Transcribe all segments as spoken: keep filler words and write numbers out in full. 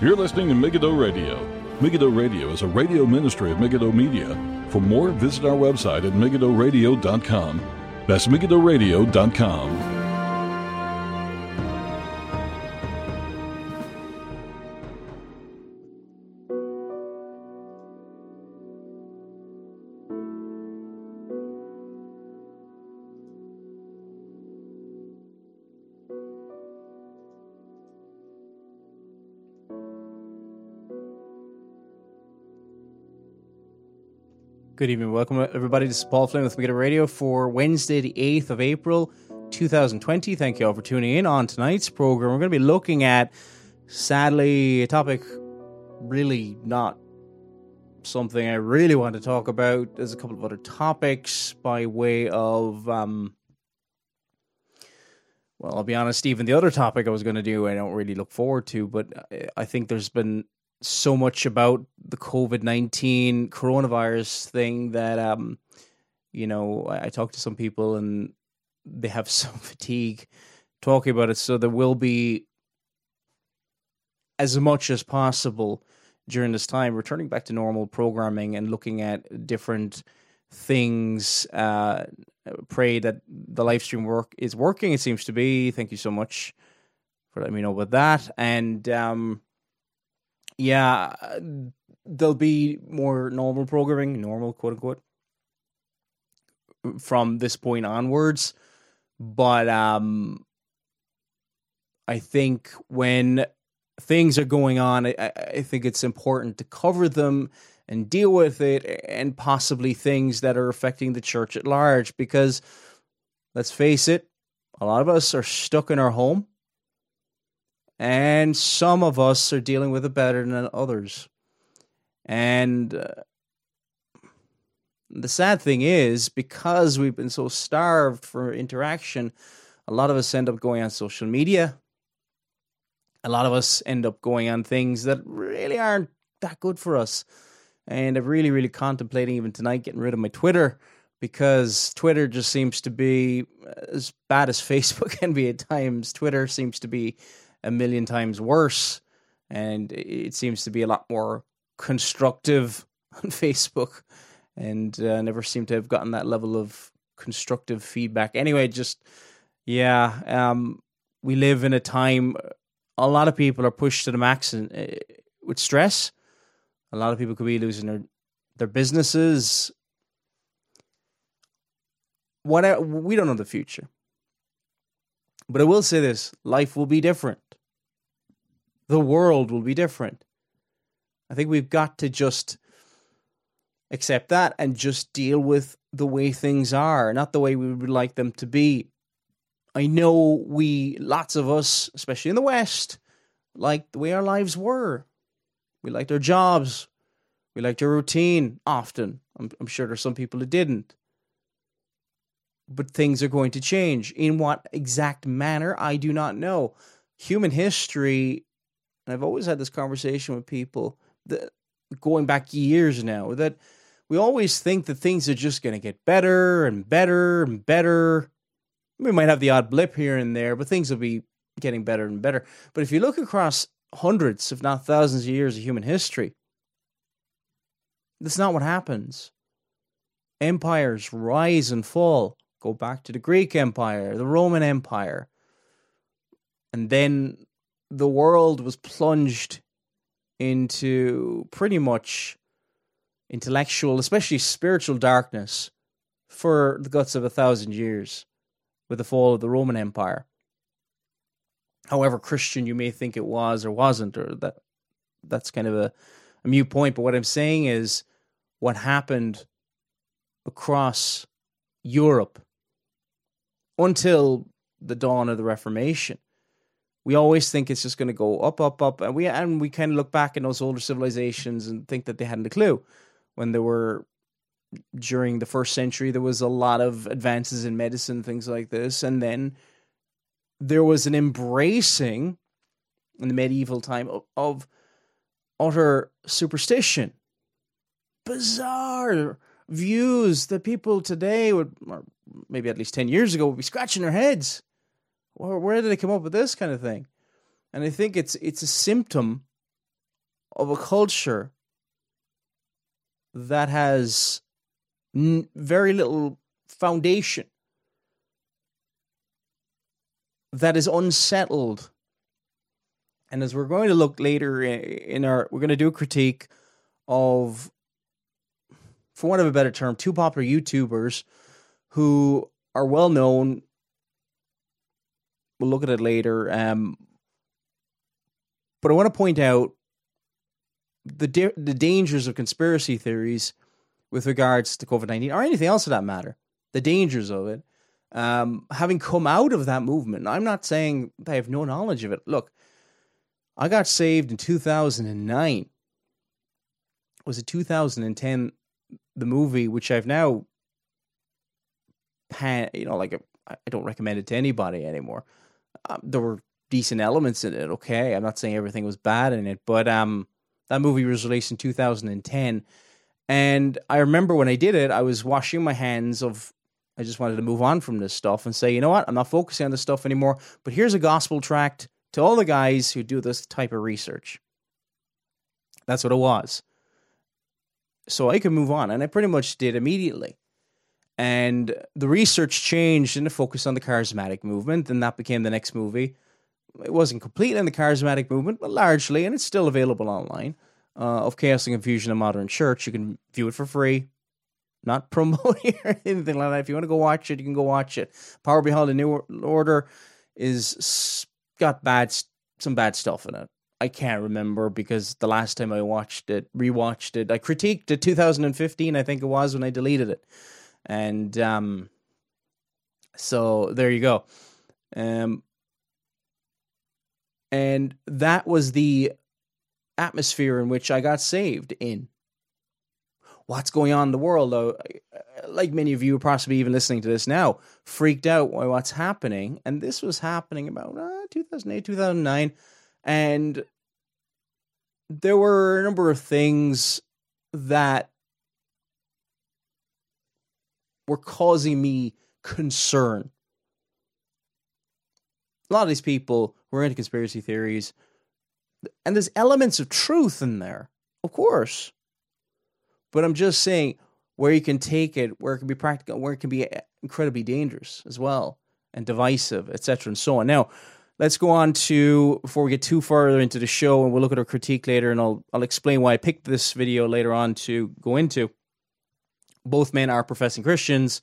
You're listening to Megiddo Radio. Megiddo Radio is a radio ministry of Megiddo Media. For more, visit our website at megiddo radio dot com. That's megiddo radio dot com. Good evening. Welcome, everybody. This is Paul Flynn with Megiddo Radio for Wednesday, the eighth of April, two thousand twenty. Thank you all for tuning in on tonight's program. We're going to be looking at, sadly, a topic really not something I really want to talk about. There's a couple of other topics by way of, um, well, I'll be honest, even the other topic I was going to do, I don't really look forward to, but I think there's been so much about the COVID nineteen coronavirus thing that, um, you know, I, I talked to some people and they have some fatigue talking about it. So there will be, as much as possible during this time, returning back to normal programming and looking at different things. Uh, pray that the live stream work is working. It seems to be. Thank you so much for letting me know about that. And, um, yeah, there'll be more normal programming, normal, quote unquote, from this point onwards. But um, I think when things are going on, I, I think it's important to cover them and deal with it, and possibly things that are affecting the church at large. Because let's face it, a lot of us are stuck in our home. And some of us are dealing with it better than others. And uh, the sad thing is, because we've been so starved for interaction, a lot of us end up going on social media. A lot of us end up going on things that really aren't that good for us. And I'm really, really contemplating even tonight getting rid of my Twitter, because Twitter just seems to be as bad as Facebook can be at times. Twitter seems to be a million times worse, and it seems to be a lot more constructive on Facebook, and uh, never seem to have gotten that level of constructive feedback. Anyway, just, yeah, um, we live in a time, a lot of people are pushed to the max and, uh, with stress. A lot of people could be losing their, their businesses. What I, we don't know the future. But I will say this, life will be different. The world will be different. I think we've got to just accept that and just deal with the way things are, not the way we would like them to be. I know we, lots of us, especially in the West, like the way our lives were. We liked our jobs. We liked our routine often. I'm, I'm sure there's some people who didn't. But things are going to change. In what exact manner, I do not know. Human history, and I've always had this conversation with people, that, going back years now, that we always think that things are just going to get better and better and better. We might have the odd blip here and there, but things will be getting better and better. But if you look across hundreds, if not thousands of years of human history, that's not what happens. Empires rise and fall. Go back to the Greek Empire, the Roman Empire. And then the world was plunged into pretty much intellectual, especially spiritual darkness for the guts of a thousand years with the fall of the Roman Empire. However Christian you may think it was or wasn't, or that that's kind of a, a mute point. But what I'm saying is what happened across Europe until the dawn of the Reformation. We always think it's just going to go up, up, up, and we and we kind of look back in those older civilizations and think that they hadn't a clue. When there were, during the first century, there was a lot of advances in medicine, things like this, and then there was an embracing in the medieval time of, of utter superstition, bizarre views that people today would, or maybe at least ten years ago, would be scratching their heads. Where, where did they come up with this kind of thing? And I think it's it's a symptom of a culture that has n- very little foundation, that is unsettled. And as we're going to look later in our, we're going to do a critique of, for want of a better term, two popular YouTubers who are well known. We'll look at it later. Um, but I want to point out the da- the dangers of conspiracy theories with regards to COVID nineteen, or anything else for that matter. The dangers of it. Um, having come out of that movement, I'm not saying that I have no knowledge of it. Look, I got saved in two thousand nine. Was it two thousand ten? The movie, which I've now, pan, you know, like a, I don't recommend it to anybody anymore. Um, there were decent elements in it. Okay, I'm not saying everything was bad in it, but um, that movie was released in two thousand ten, and I remember when I did it, I was washing my hands of. I just wanted to move on from this stuff and say, you know what, I'm not focusing on this stuff anymore. But here's a gospel tract to all the guys who do this type of research. That's what it was. So I could move on, and I pretty much did immediately. And the research changed and it focused on the charismatic movement, and that became the next movie. It wasn't completely in the charismatic movement, but largely, and it's still available online, uh, of Chaos and Confusion in Modern Church. You can view it for free. Not promoting or anything like that. If you want to go watch it, you can go watch it. Power Behind the New Order is got bad, some bad stuff in it. I can't remember because the last time I watched it, rewatched it, I critiqued it two thousand fifteen, I think it was, when I deleted it. And um, so there you go. Um, and that was the atmosphere in which I got saved in. What's going on in the world, though? Like many of you, possibly even listening to this now, freaked out by what's happening. And this was happening about uh, two thousand eight, two thousand nine. And there were a number of things that were causing me concern. A lot of these people were into conspiracy theories, and there's elements of truth in there, of course. But I'm just saying where you can take it, where it can be practical, where it can be incredibly dangerous as well, and divisive, et cetera, and so on. Now, let's go on to, before we get too further into the show, and we'll look at our critique later, and I'll I'll explain why I picked this video later on to go into. Both men are professing Christians,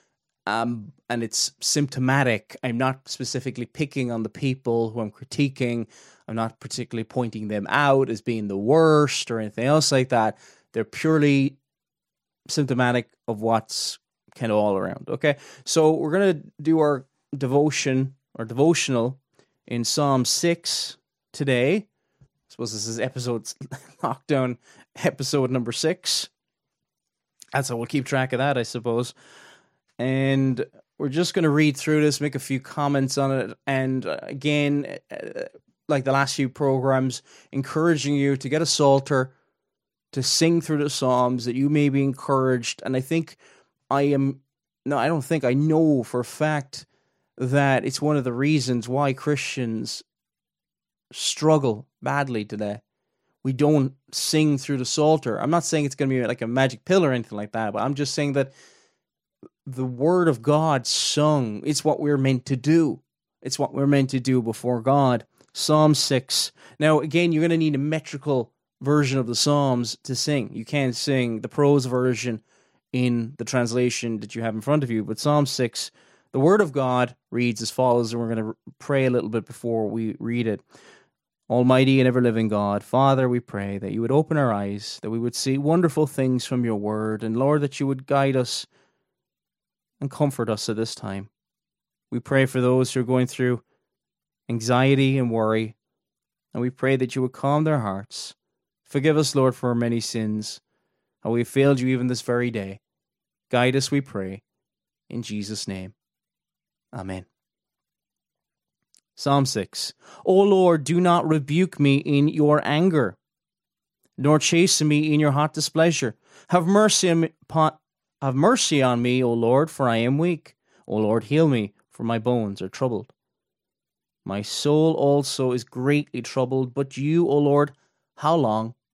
um, and it's symptomatic. I'm not specifically picking on the people who I'm critiquing. I'm not particularly pointing them out as being the worst or anything else like that. They're purely symptomatic of what's kind of all around, okay? So we're going to do our devotion, or devotional, in Psalm six today. I suppose this is episode, lockdown episode number six. That's how we'll keep track of that, I suppose. And we're just going to read through this, make a few comments on it, and uh, again, uh, like the last few programs, encouraging you to get a psalter, to sing through the Psalms, that you may be encouraged. And I think I am, no, I don't think, I know for a fact that it's one of the reasons why Christians struggle badly today. We don't sing through the Psalter. I'm not saying it's going to be like a magic pill or anything like that, but I'm just saying that the Word of God sung, it's what we're meant to do. It's what we're meant to do before God. Psalm six. Now, again, you're going to need a metrical version of the Psalms to sing. You can't sing the prose version in the translation that you have in front of you, but Psalm six, the Word of God reads as follows, and we're going to pray a little bit before we read it. Almighty and ever-living God, Father, we pray that you would open our eyes, that we would see wonderful things from your Word, and Lord, that you would guide us and comfort us at this time. We pray for those who are going through anxiety and worry, and we pray that you would calm their hearts. Forgive us, Lord, for our many sins, how we have failed you even this very day. Guide us, we pray, in Jesus' name. Amen. Psalm six. O Lord, do not rebuke me in your anger, nor chasten me in your hot displeasure. Have mercy on me, have mercy on me, O Lord, for I am weak. O Lord, heal me, for my bones are troubled. My soul also is greatly troubled, but you, O Lord, how long?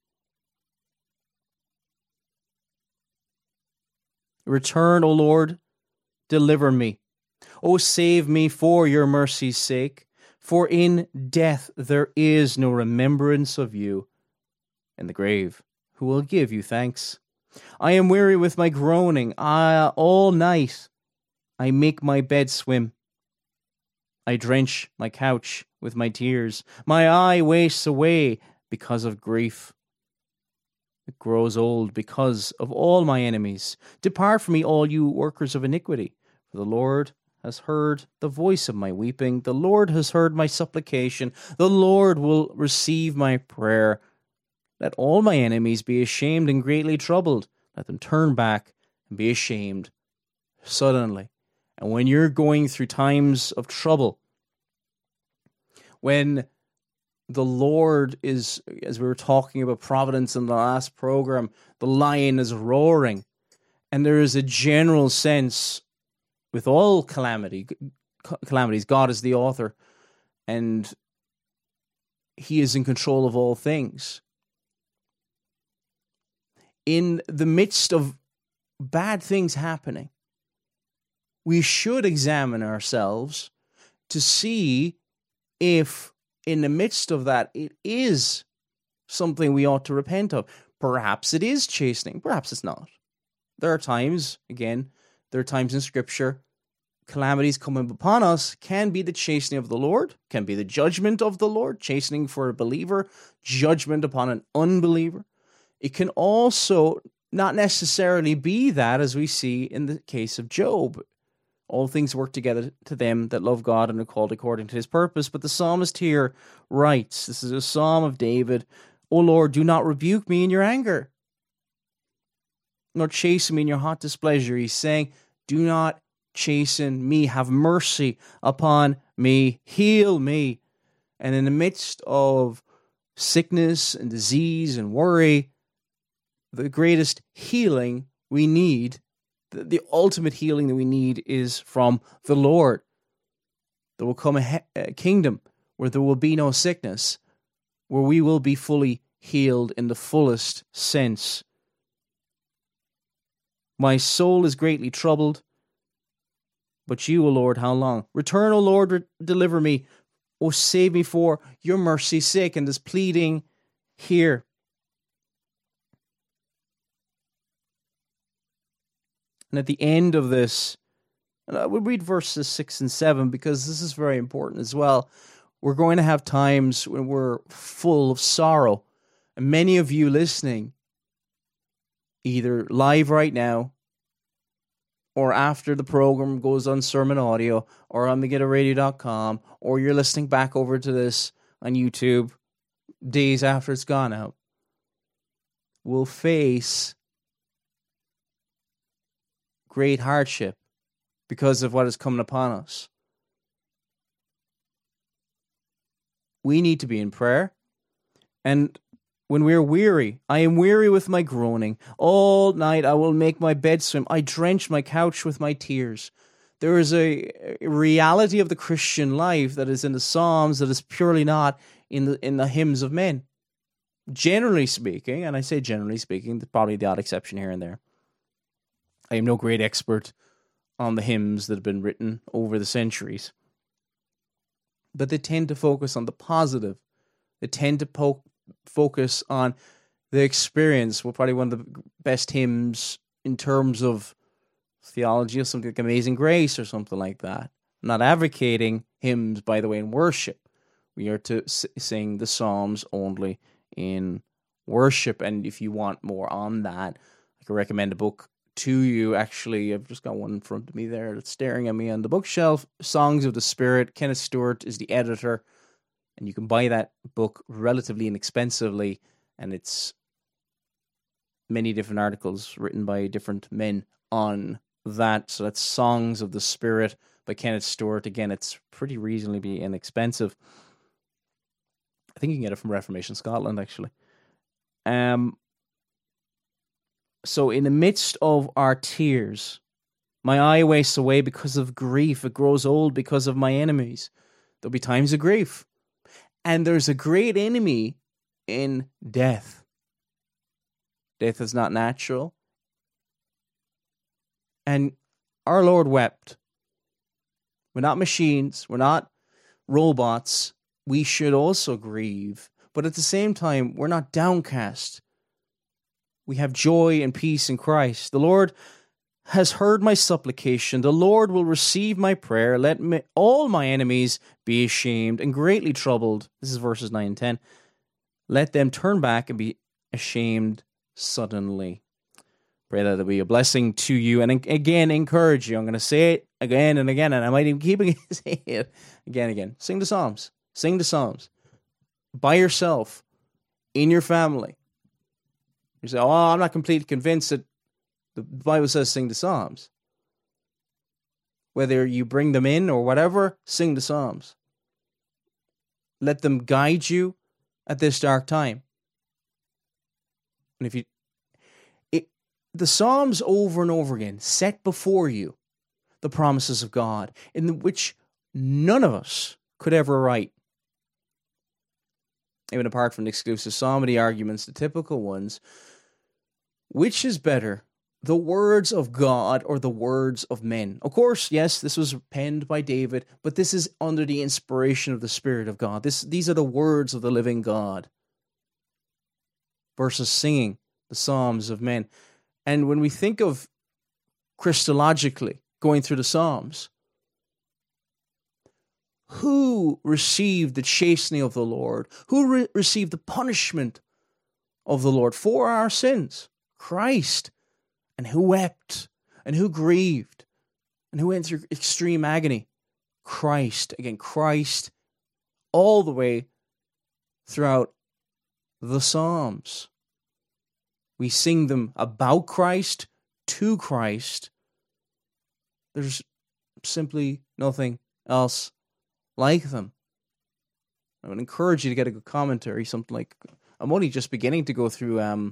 Return, O Lord, deliver me. O save me for your mercy's sake, for in death there is no remembrance of you. In the grave, who will give you thanks? I am weary with my groaning. I, all night I make my bed swim. I drench my couch with my tears. My eye wastes away because of grief. It grows old because of all my enemies. Depart from me, all you workers of iniquity, for the Lord has heard the voice of my weeping. The Lord has heard my supplication. The Lord will receive my prayer. Let all my enemies be ashamed and greatly troubled. Let them turn back and be ashamed suddenly. And when you're going through times of trouble, when the Lord is, as we were talking about providence in the last program, the lion is roaring, and there is a general sense with all calamity, calamities, God is the author, and He is in control of all things. In the midst of bad things happening, we should examine ourselves to see if, in the midst of that, it is something we ought to repent of. Perhaps it is chastening, perhaps it's not. There are times, again, there are times in Scripture, calamities coming upon us can be the chastening of the Lord, can be the judgment of the Lord, chastening for a believer, judgment upon an unbeliever. It can also not necessarily be that, as we see in the case of Job. All things work together to them that love God and are called according to His purpose. But the psalmist here writes, this is a psalm of David, O Lord, do not rebuke me in your anger, nor chasten me in your hot displeasure. He's saying, do not chasten me. Have mercy upon me. Heal me. And in the midst of sickness and disease and worry, the greatest healing we need, the, the ultimate healing that we need, is from the Lord. There will come a, he- a kingdom where there will be no sickness, where we will be fully healed in the fullest sense. My soul is greatly troubled, but you, O Lord, how long? Return, O Lord, re- deliver me. O save me for your mercy's sake. And this pleading here. And at the end of this, and I would read verses six and seven because this is very important as well. We're going to have times when we're full of sorrow. And many of you listening, either live right now, or after the program goes on Sermon Audio, or on Megiddo Radio dot com, or you're listening back over to this on YouTube days after it's gone out, will face great hardship because of what is coming upon us. We need to be in prayer. And when we're weary, I am weary with my groaning. All night I will make my bed swim. I drench my couch with my tears. There is a reality of the Christian life that is in the Psalms that is purely not in the in the hymns of men. Generally speaking, and I say generally speaking, there's probably the odd exception here and there. I am no great expert on the hymns that have been written over the centuries. But they tend to focus on the positive. They tend to po- focus on the experience. Well, probably one of the best hymns in terms of theology of something like Amazing Grace or something like that. I'm not advocating hymns, by the way, in worship. We are to s- sing the Psalms only in worship. And if you want more on that, I can recommend a book to you. Actually, I've just got one in front of me there that's staring at me on the bookshelf. Songs of the Spirit. Kenneth Stewart is the editor, and you can buy that book relatively inexpensively, and it's many different articles written by different men on that. So that's Songs of the Spirit by Kenneth Stewart. Again, it's pretty reasonably inexpensive. I think you can get it from Reformation Scotland, actually. Um. So in the midst of our tears, my eye wastes away because of grief. It grows old because of my enemies. There'll be times of grief. And there's a great enemy in death. Death is not natural. And our Lord wept. We're not machines. We're not robots. We should also grieve. But at the same time, we're not downcast. We have joy and peace in Christ. The Lord has heard my supplication. The Lord will receive my prayer. Let me, all my enemies be ashamed and greatly troubled. This is verses nine and ten. Let them turn back and be ashamed suddenly. Pray that it'll be a blessing to you. And again, encourage you. I'm going to say it again and again, and I might even keep saying it again and again. Sing the Psalms. Sing the Psalms. By yourself, in your family. You say, oh, I'm not completely convinced that the Bible says sing the Psalms. Whether you bring them in or whatever, sing the Psalms. Let them guide you at this dark time. And if you, it, the Psalms over and over again set before you the promises of God, in which none of us could ever write. Even apart from the exclusive psalmody arguments, the typical ones, which is better, the words of God or the words of men? Of course, yes, this was penned by David, but this is under the inspiration of the Spirit of God. This, these are the words of the living God versus singing the psalms of men. And when we think of Christologically going through the Psalms, who received the chastening of the Lord? Who re- received the punishment of the Lord for our sins? Christ. And who wept? And who grieved? And who went through extreme agony? Christ. Again, Christ all the way throughout the Psalms. We sing them about Christ, to Christ. There's simply nothing else like them. I would encourage you to get a good commentary, something like, I'm only just beginning to go through um,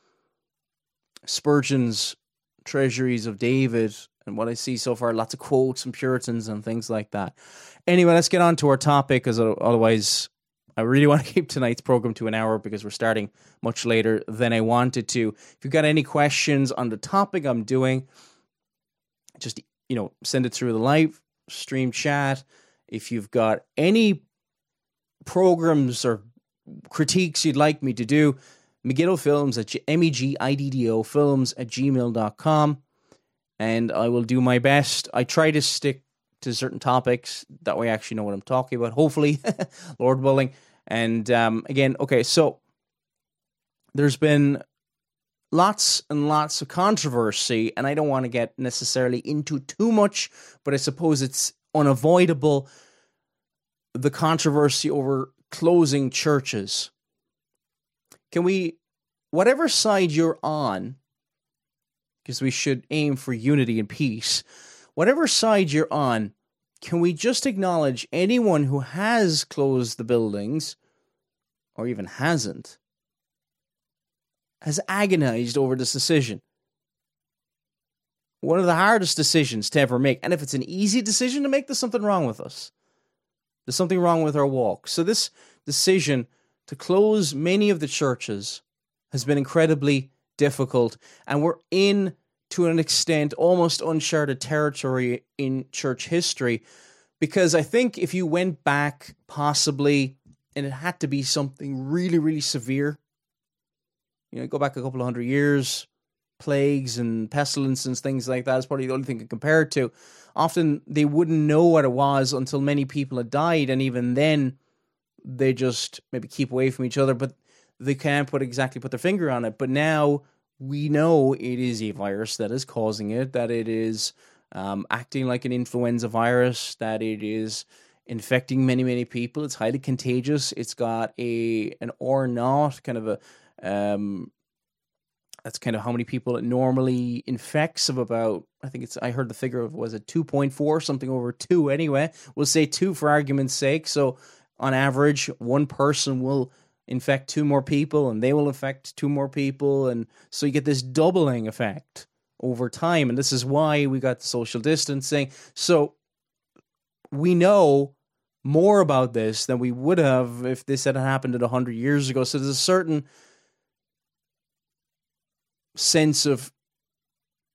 Spurgeon's Treasuries of David, and what I see so far, lots of quotes and Puritans and things like that. Anyway, let's get on to our topic, because otherwise I really want to keep tonight's program to an hour, because we're starting much later than I wanted to. If you've got any questions on the topic I'm doing, just, you know, send it through the live stream chat. If you've got any programs or critiques you'd like me to do, Megiddo Films at M E G I D D O films at gmail dot com, and I will do my best. I try to stick to certain topics, that way I actually know what I'm talking about, hopefully, Lord willing. And um, again, okay, so there's been lots and lots of controversy, and I don't want to get necessarily into too much, but I suppose it's unavoidable, the controversy over closing churches. Can we, whatever side you're on, because we should aim for unity and peace, whatever side you're on, can we just acknowledge anyone who has closed the buildings, or even hasn't, has agonized over this decision? One of the hardest decisions to ever make. And if it's an easy decision to make, there's something wrong with us. There's something wrong with our walk. So this decision to close many of the churches has been incredibly difficult. And we're in, to an extent, almost uncharted territory in church history. Because I think if you went back, possibly, and it had to be something really, really severe, you know, go back a couple of hundred years, plagues and pestilences, things like that is probably the only thing to compare it to. Often they wouldn't know what it was until many people had died, and even then they just maybe keep away from each other, but they can't put exactly put their finger on it. But now we know it is a virus that is causing it, that it is um, acting like an influenza virus, that it is infecting many, many people. It's highly contagious. It's got a an or not kind of a um that's kind of how many people it normally infects, of about, I think it's, I heard the figure of, was it two point four, something over two anyway. We'll say two for argument's sake. So on average, one person will infect two more people, and they will infect two more people. And so you get this doubling effect over time. And this is why we got the social distancing. So we know more about this than we would have if this had happened one hundred years ago. So there's a certain sense of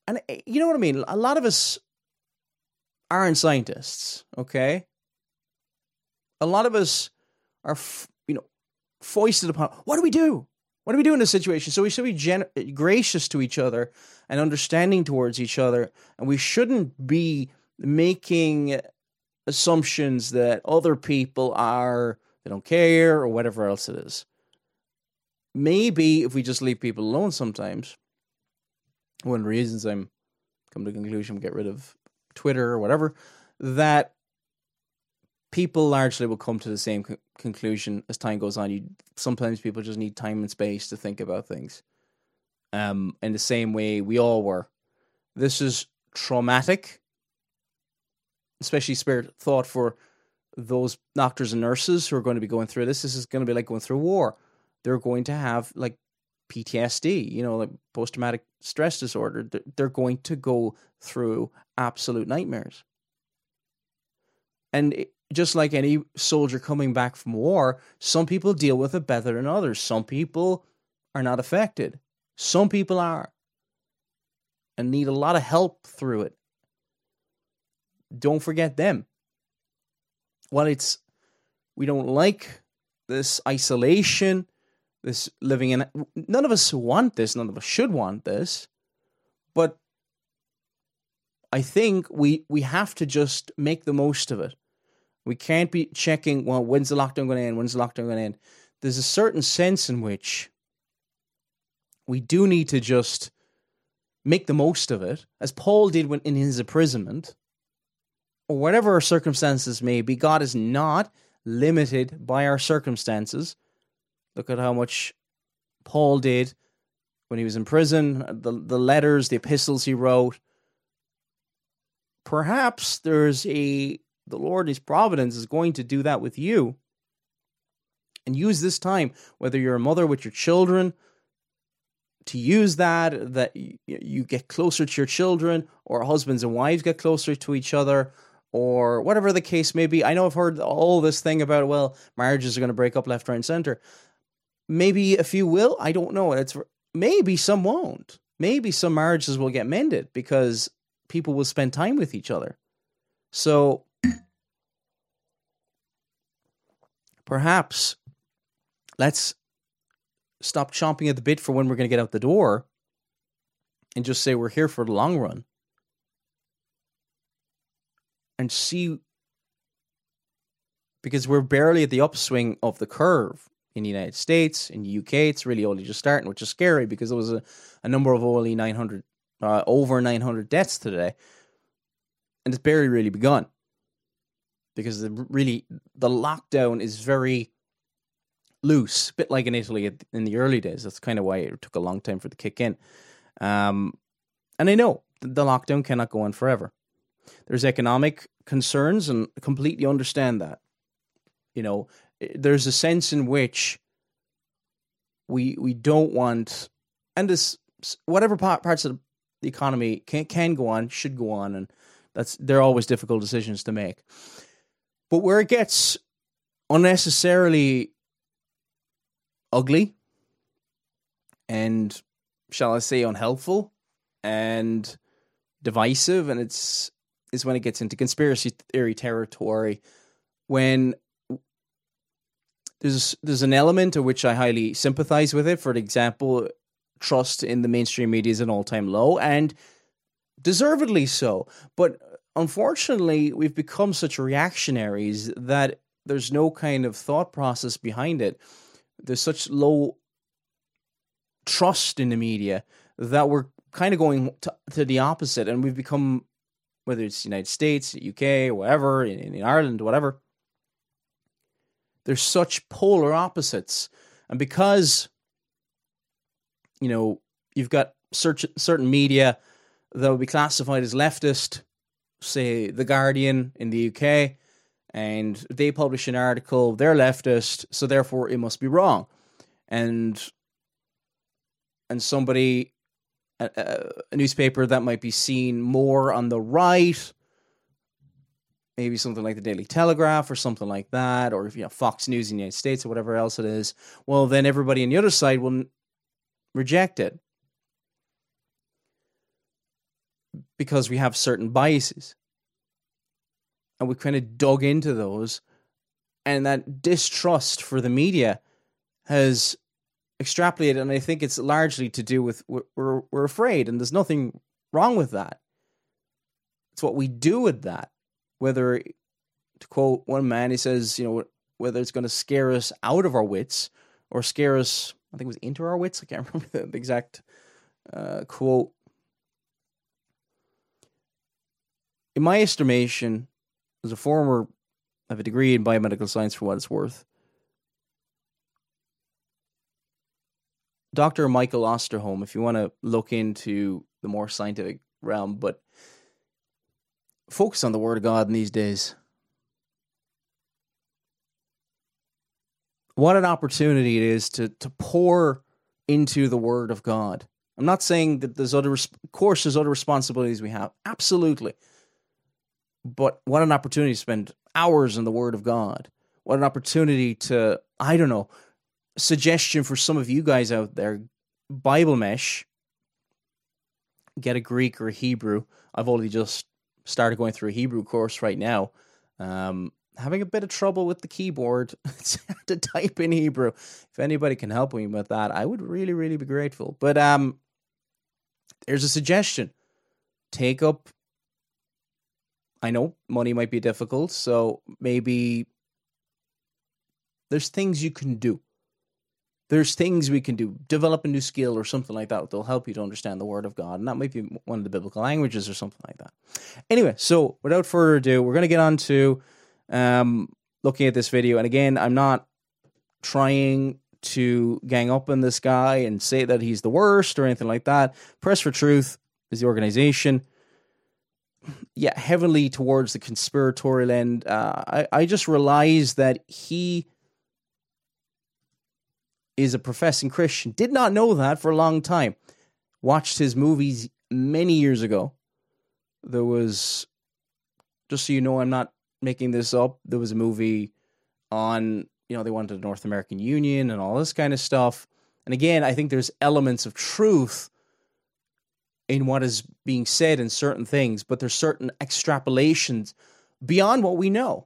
And you know what I mean? A lot of us aren't scientists, okay? A lot of us are, you know, foisted upon, what do we do? What do we do in this situation? So we should be gen- gracious to each other and understanding towards each other. And we shouldn't be making assumptions that other people are, they don't care or whatever else it is. Maybe if we just leave people alone sometimes, one of the reasons I'm come to the conclusion, get rid of Twitter or whatever, that people largely will come to the same co- conclusion as time goes on. You sometimes people just need time and space to think about things. Um, in the same way we all were. This is traumatic, especially spirit thought for those doctors and nurses who are going to be going through this. This is going to be like going through war. They're going to have like P T S D, you know, like post-traumatic stress disorder. They're going to go through absolute nightmares. And it, just like any soldier coming back from war, some people deal with it better than others. Some people are not affected. Some people are. And need a lot of help through it. Don't forget them. While it's, we don't like this isolation, this living in, none of us want this, none of us should want this, but I think we we have to just make the most of it. We can't be checking, well, when's the lockdown going to end? When's the lockdown going to end? There's a certain sense in which we do need to just make the most of it, as Paul did when in his imprisonment, or whatever our circumstances may be. God is not limited by our circumstances. Look at how much Paul did when he was in prison, the, the letters, the epistles he wrote. Perhaps there's a, the Lord in his providence is going to do that with you. And use this time, whether you're a mother with your children, to use that, that you get closer to your children, or husbands and wives get closer to each other, or whatever the case may be. I know I've heard all this thing about, well, marriages are going to break up left, right, and center. Maybe a few will. I don't know. It's maybe some won't. Maybe some marriages will get mended because people will spend time with each other. So perhaps let's stop chomping at the bit for when we're going to get out the door and just say we're here for the long run. And see, because we're barely at the upswing of the curve in the United States, in the U K, it's really only just starting, which is scary because there was a, a number of only nine hundred, uh, over nine hundred deaths today. And it's barely really begun. Because the, really, the lockdown is very loose, a bit like in Italy in the early days. That's kind of why it took a long time for it to kick in. Um, and I know the lockdown cannot go on forever. There's economic concerns, and I completely understand that. You know, there's a sense in which we we don't want, and this whatever parts of the economy can can go on should go on, and that's they're always difficult decisions to make. But where it gets unnecessarily ugly and, shall I say, unhelpful and divisive, and it's is when it gets into conspiracy theory territory, when there's there's an element to which I highly sympathize with it. For example, trust in the mainstream media is an all-time low, and deservedly so. But unfortunately, we've become such reactionaries that there's no kind of thought process behind it. There's such low trust in the media that we're kind of going to, to the opposite, and we've become, whether it's the United States, U K, whatever, in, in Ireland, whatever, there's such polar opposites. And because, you know, you've got search, certain media that would be classified as leftist, say The Guardian in the U K, and they publish an article, they're leftist, so therefore it must be wrong. And and somebody, a, a newspaper that might be seen more on the right, maybe something like the Daily Telegraph or something like that, or if you know Fox News in the United States or whatever else it is, well, then everybody on the other side will reject it. because we have certain biases. And we kind of dug into those. And that distrust for the media has extrapolated. And I think it's largely to do with we're, we're afraid. And there's nothing wrong with that. It's what we do with that. Whether, to quote one man, he says, you know, whether it's going to scare us out of our wits or scare us, I think it was into our wits. I can't remember the exact uh, quote. In my estimation, as a former, I have a degree in biomedical science for what it's worth. Doctor Michael Osterholm, if you want to look into the more scientific realm, but focus on the Word of God in these days. What an opportunity it is to to pour into the Word of God. I'm not saying that there's other, of course, there's other responsibilities we have. Absolutely. But what an opportunity to spend hours in the Word of God. What an opportunity to, I don't know, suggestion for some of you guys out there, Bible Mesh, get a Greek or a Hebrew. I've only just started going through a Hebrew course right now. Um, having a bit of trouble with the keyboard to type in Hebrew. If anybody can help me with that, I would really, really be grateful. But um, there's a suggestion. Take up, I know money might be difficult, so maybe there's things you can do. There's things we can do. Develop a new skill or something like that that'll help you to understand the Word of God. And that might be one of the biblical languages or something like that. Anyway, so without further ado, we're going to get on to um, looking at this video. And again, I'm not trying to gang up on this guy and say that he's the worst or anything like that. Press for Truth is the organization. Yeah, heavily towards the conspiratorial end. Uh, I, I just realized that he is a professing Christian. Did not know that for a long time. Watched his movies many years ago. There was, just so you know, I'm not making this up, there was a movie on, you know, they wanted the North American Union and all this kind of stuff. And again, I think there's elements of truth in what is being said in certain things, but there's certain extrapolations beyond what we know.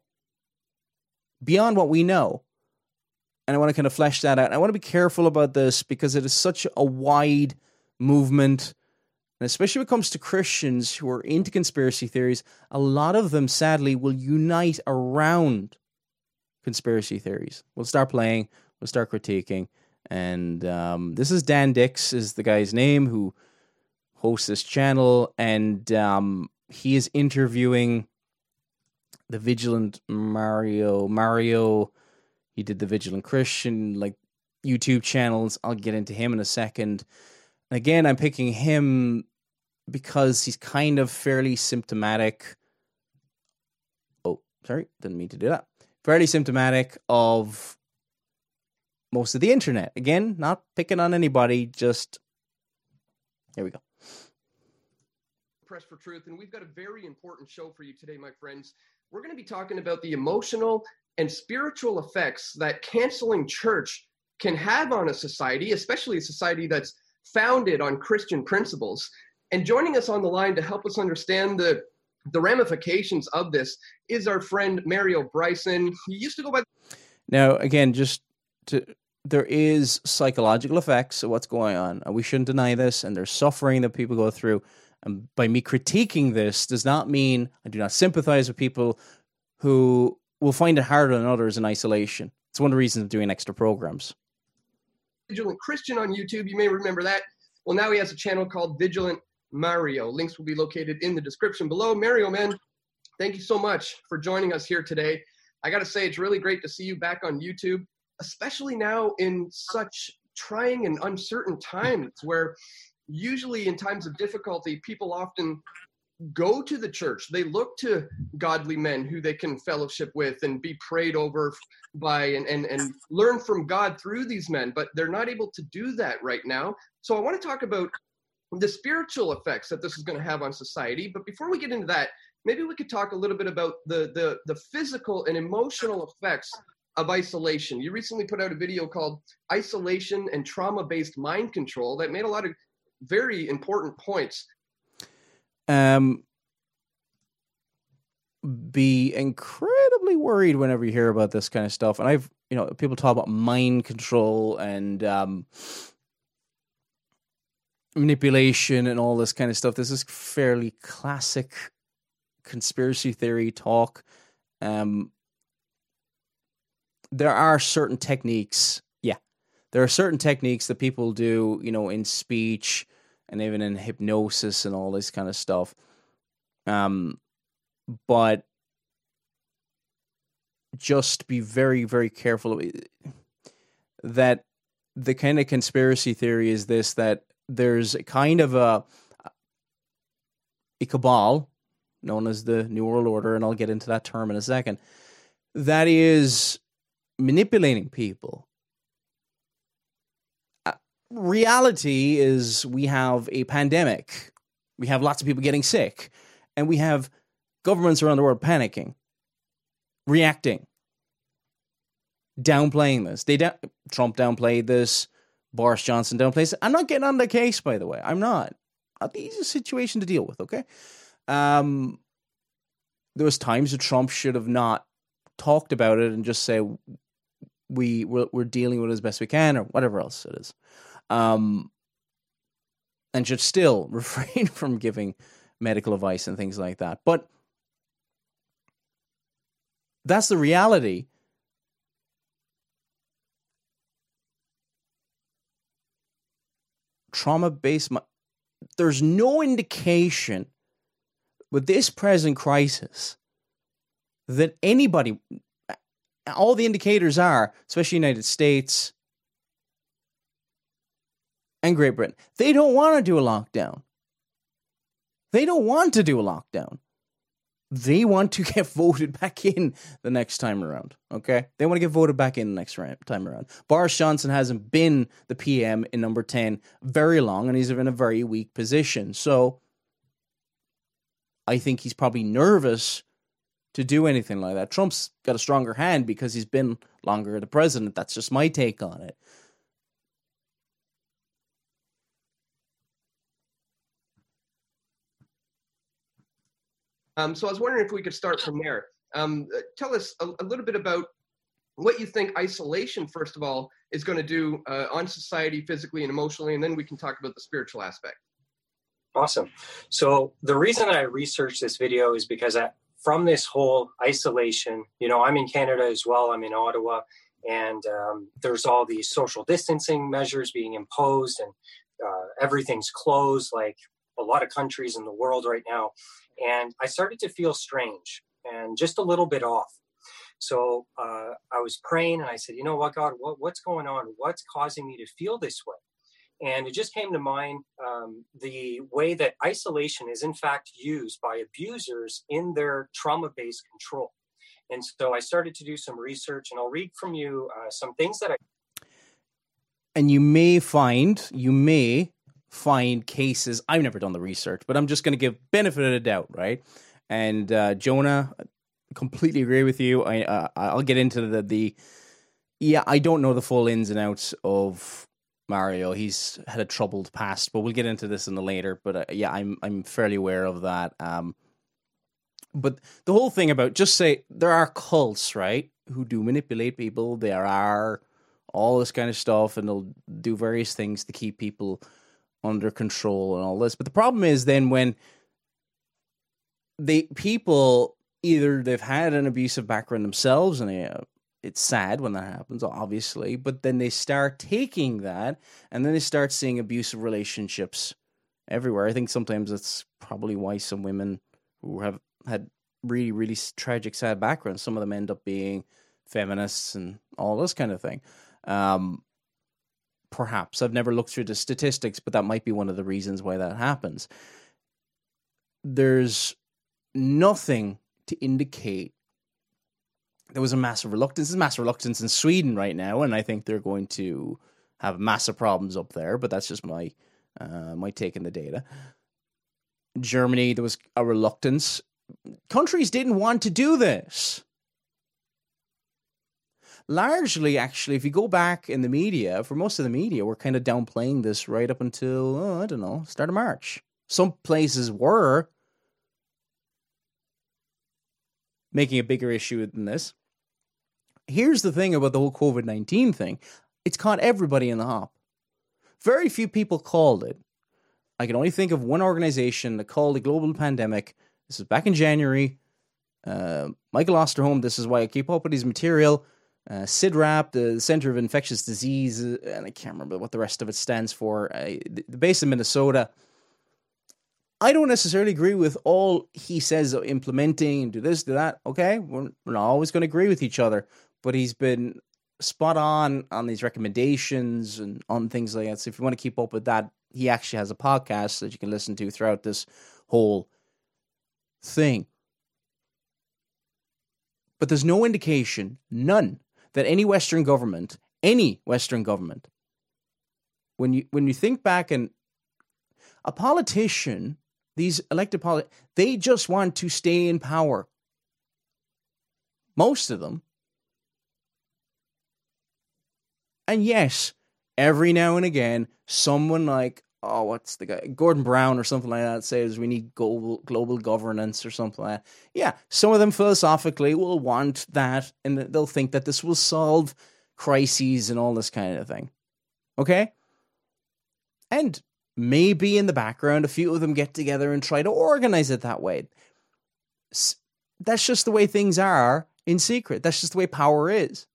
Beyond what we know. And I want to kind of flesh that out. And I want to be careful about this because it is such a wide movement. And especially when it comes to Christians who are into conspiracy theories, a lot of them, sadly, will unite around conspiracy theories. We'll start playing, we'll start critiquing. And um, this is Dan Dix, is the guy's name, who hosts this channel. And um, he is interviewing the Vigilant Mario. Mario... He did the Vigilant Christian, like, YouTube channels. I'll get into him in a second. And again, I'm picking him because he's kind of fairly symptomatic. Oh, sorry, didn't mean to do that. Fairly symptomatic of most of the internet. Again, not picking on anybody, just, here we go. Press for Truth, and we've got a very important show for you today, my friends. We're going to be talking about the emotional and spiritual effects that canceling church can have on a society, especially a society that's founded on Christian principles. And joining us on the line to help us understand the, the ramifications of this is our friend Mario Bryson. He used to go by... Now, again, just to... there is psychological effects of what's going on, and we shouldn't deny this, and there's suffering that people go through. And by me critiquing this does not mean I do not sympathize with people who will find it harder than others in isolation. It's one of the reasons of doing extra programs. Vigilant Christian on YouTube, you may remember that. Well, now he has a channel called Vigilant Mario. Links will be located in the description below. Mario, man, thank you so much for joining us here today. I got to say, it's really great to see you back on YouTube, especially now in such trying and uncertain times where usually in times of difficulty, people often go to the church. They look to godly men who they can fellowship with and be prayed over by and, and, and learn from God through these men, but they're not able to do that right now. So I want to talk about the spiritual effects that this is going to have on society. But before we get into that, maybe we could talk a little bit about the, the, the physical and emotional effects of isolation. You recently put out a video called Isolation and Trauma-Based Mind Control that made a lot of very important points. um, be incredibly worried whenever you hear about this kind of stuff. And I've, you know, people talk about mind control and um, manipulation and all this kind of stuff. This is fairly classic conspiracy theory talk. Um, there are certain techniques. Yeah, there are certain techniques that people do, you know, in speech and even in hypnosis and all this kind of stuff. Um, but just be very, very careful that the kind of conspiracy theory is this, that there's a kind of a, a cabal known as the New World Order, and I'll get into that term in a second, that is manipulating people. Uh, reality is we have a pandemic. We have lots of people getting sick. And we have governments around the world panicking, reacting, downplaying this. They da- Trump downplayed this. Boris Johnson downplayed this. I'm not getting on the case, by the way. I'm not. Not the easiest situation to deal with, okay? Um, there was times that Trump should have not talked about it and just say, we, we're, we're dealing with it as best we can, or whatever else it is. Um, and should still refrain from giving medical advice and things like that. But that's the reality. Trauma-based, there's no indication with this present crisis that anybody, all the indicators are, especially United States and Great Britain, they don't want to do a lockdown. They don't want to do a lockdown. They want to get voted back in the next time around, okay? They want to get voted back in the next time around. Boris Johnson hasn't been the P M in number ten very long, and he's in a very weak position. So I think he's probably nervous to do anything like that. Trump's got a stronger hand because he's been longer the president. That's just my take on it. Um, so I was wondering if we could start from there. Um, tell us a, a little bit about what you think isolation, first of all, is going to do uh, on society physically and emotionally, and then we can talk about the spiritual aspect. Awesome. So the reason I researched this video is because I, from this whole isolation, you know, I'm in Canada as well. I'm in Ottawa, and um, there's all these social distancing measures being imposed, and uh, everything's closed, like a lot of countries in the world right now. And I started to feel strange and just a little bit off. So uh, I was praying and I said, you know what, God, what, what's going on? What's causing me to feel this way? And it just came to mind um, the way that isolation is in fact used by abusers in their trauma-based control. And so I started to do some research, and I'll read from you uh, some things that I... And you may find, you may... find cases. I've never done the research, but I'm just going to give benefit of the doubt, right? And uh, Jonah, I completely agree with you. I uh, I'll get into the the. Yeah, I don't know the full ins and outs of Mario. He's had a troubled past, but we'll get into this in the later. But uh, yeah, I'm I'm fairly aware of that. Um, but the whole thing about, just say there are cults, right, who do manipulate people. There are all this kind of stuff, and they'll do various things to keep people under control and all this. But the problem is then when they people either they've had an abusive background themselves, and they, uh, it's sad when that happens, obviously, but then they start taking that, and then they start seeing abusive relationships everywhere. I think sometimes that's probably why some women who have had really, really tragic, sad backgrounds, some of them end up being feminists and all this kind of thing. Um, Perhaps. I've never looked through the statistics, but that might be one of the reasons why that happens. There's nothing to indicate there was a massive reluctance. There's massive reluctance in Sweden right now, and I think they're going to have massive problems up there, but that's just my uh, my take in the data. Germany, there was a reluctance. Countries didn't want to do this. Largely, actually, if you go back in the media, for most of the media, we're kind of downplaying this right up until, oh, I don't know, start of March. Some places were making a bigger issue than this. Here's the thing about the whole COVID nineteen thing. It's caught everybody in the hop. Very few people called it. I can only think of one organization that called a global pandemic. This is back in January. Uh, Michael Osterholm, this is why I keep up with his material. Uh, CIDRAP, the Center of Infectious Disease, and I can't remember what the rest of it stands for. Uh, the base in Minnesota. I don't necessarily agree with all he says of implementing and do this, do that. Okay, we're, we're not always going to agree with each other, but he's been spot on on these recommendations and on things like that. So if you want to keep up with that, he actually has a podcast that you can listen to throughout this whole thing. But there's no indication, none, that any Western government, any Western government, when you when you think back, and a politician, these elected politicians, they just want to stay in power. Most of them. And yes, every now and again, someone like, oh, what's the guy? Gordon Brown or something like that says we need global, global governance or something like that. Yeah, some of them philosophically will want that, and they'll think that this will solve crises and all this kind of thing. Okay? And maybe in the background, a few of them get together and try to organize it that way. That's just the way things are in secret. That's just the way power is.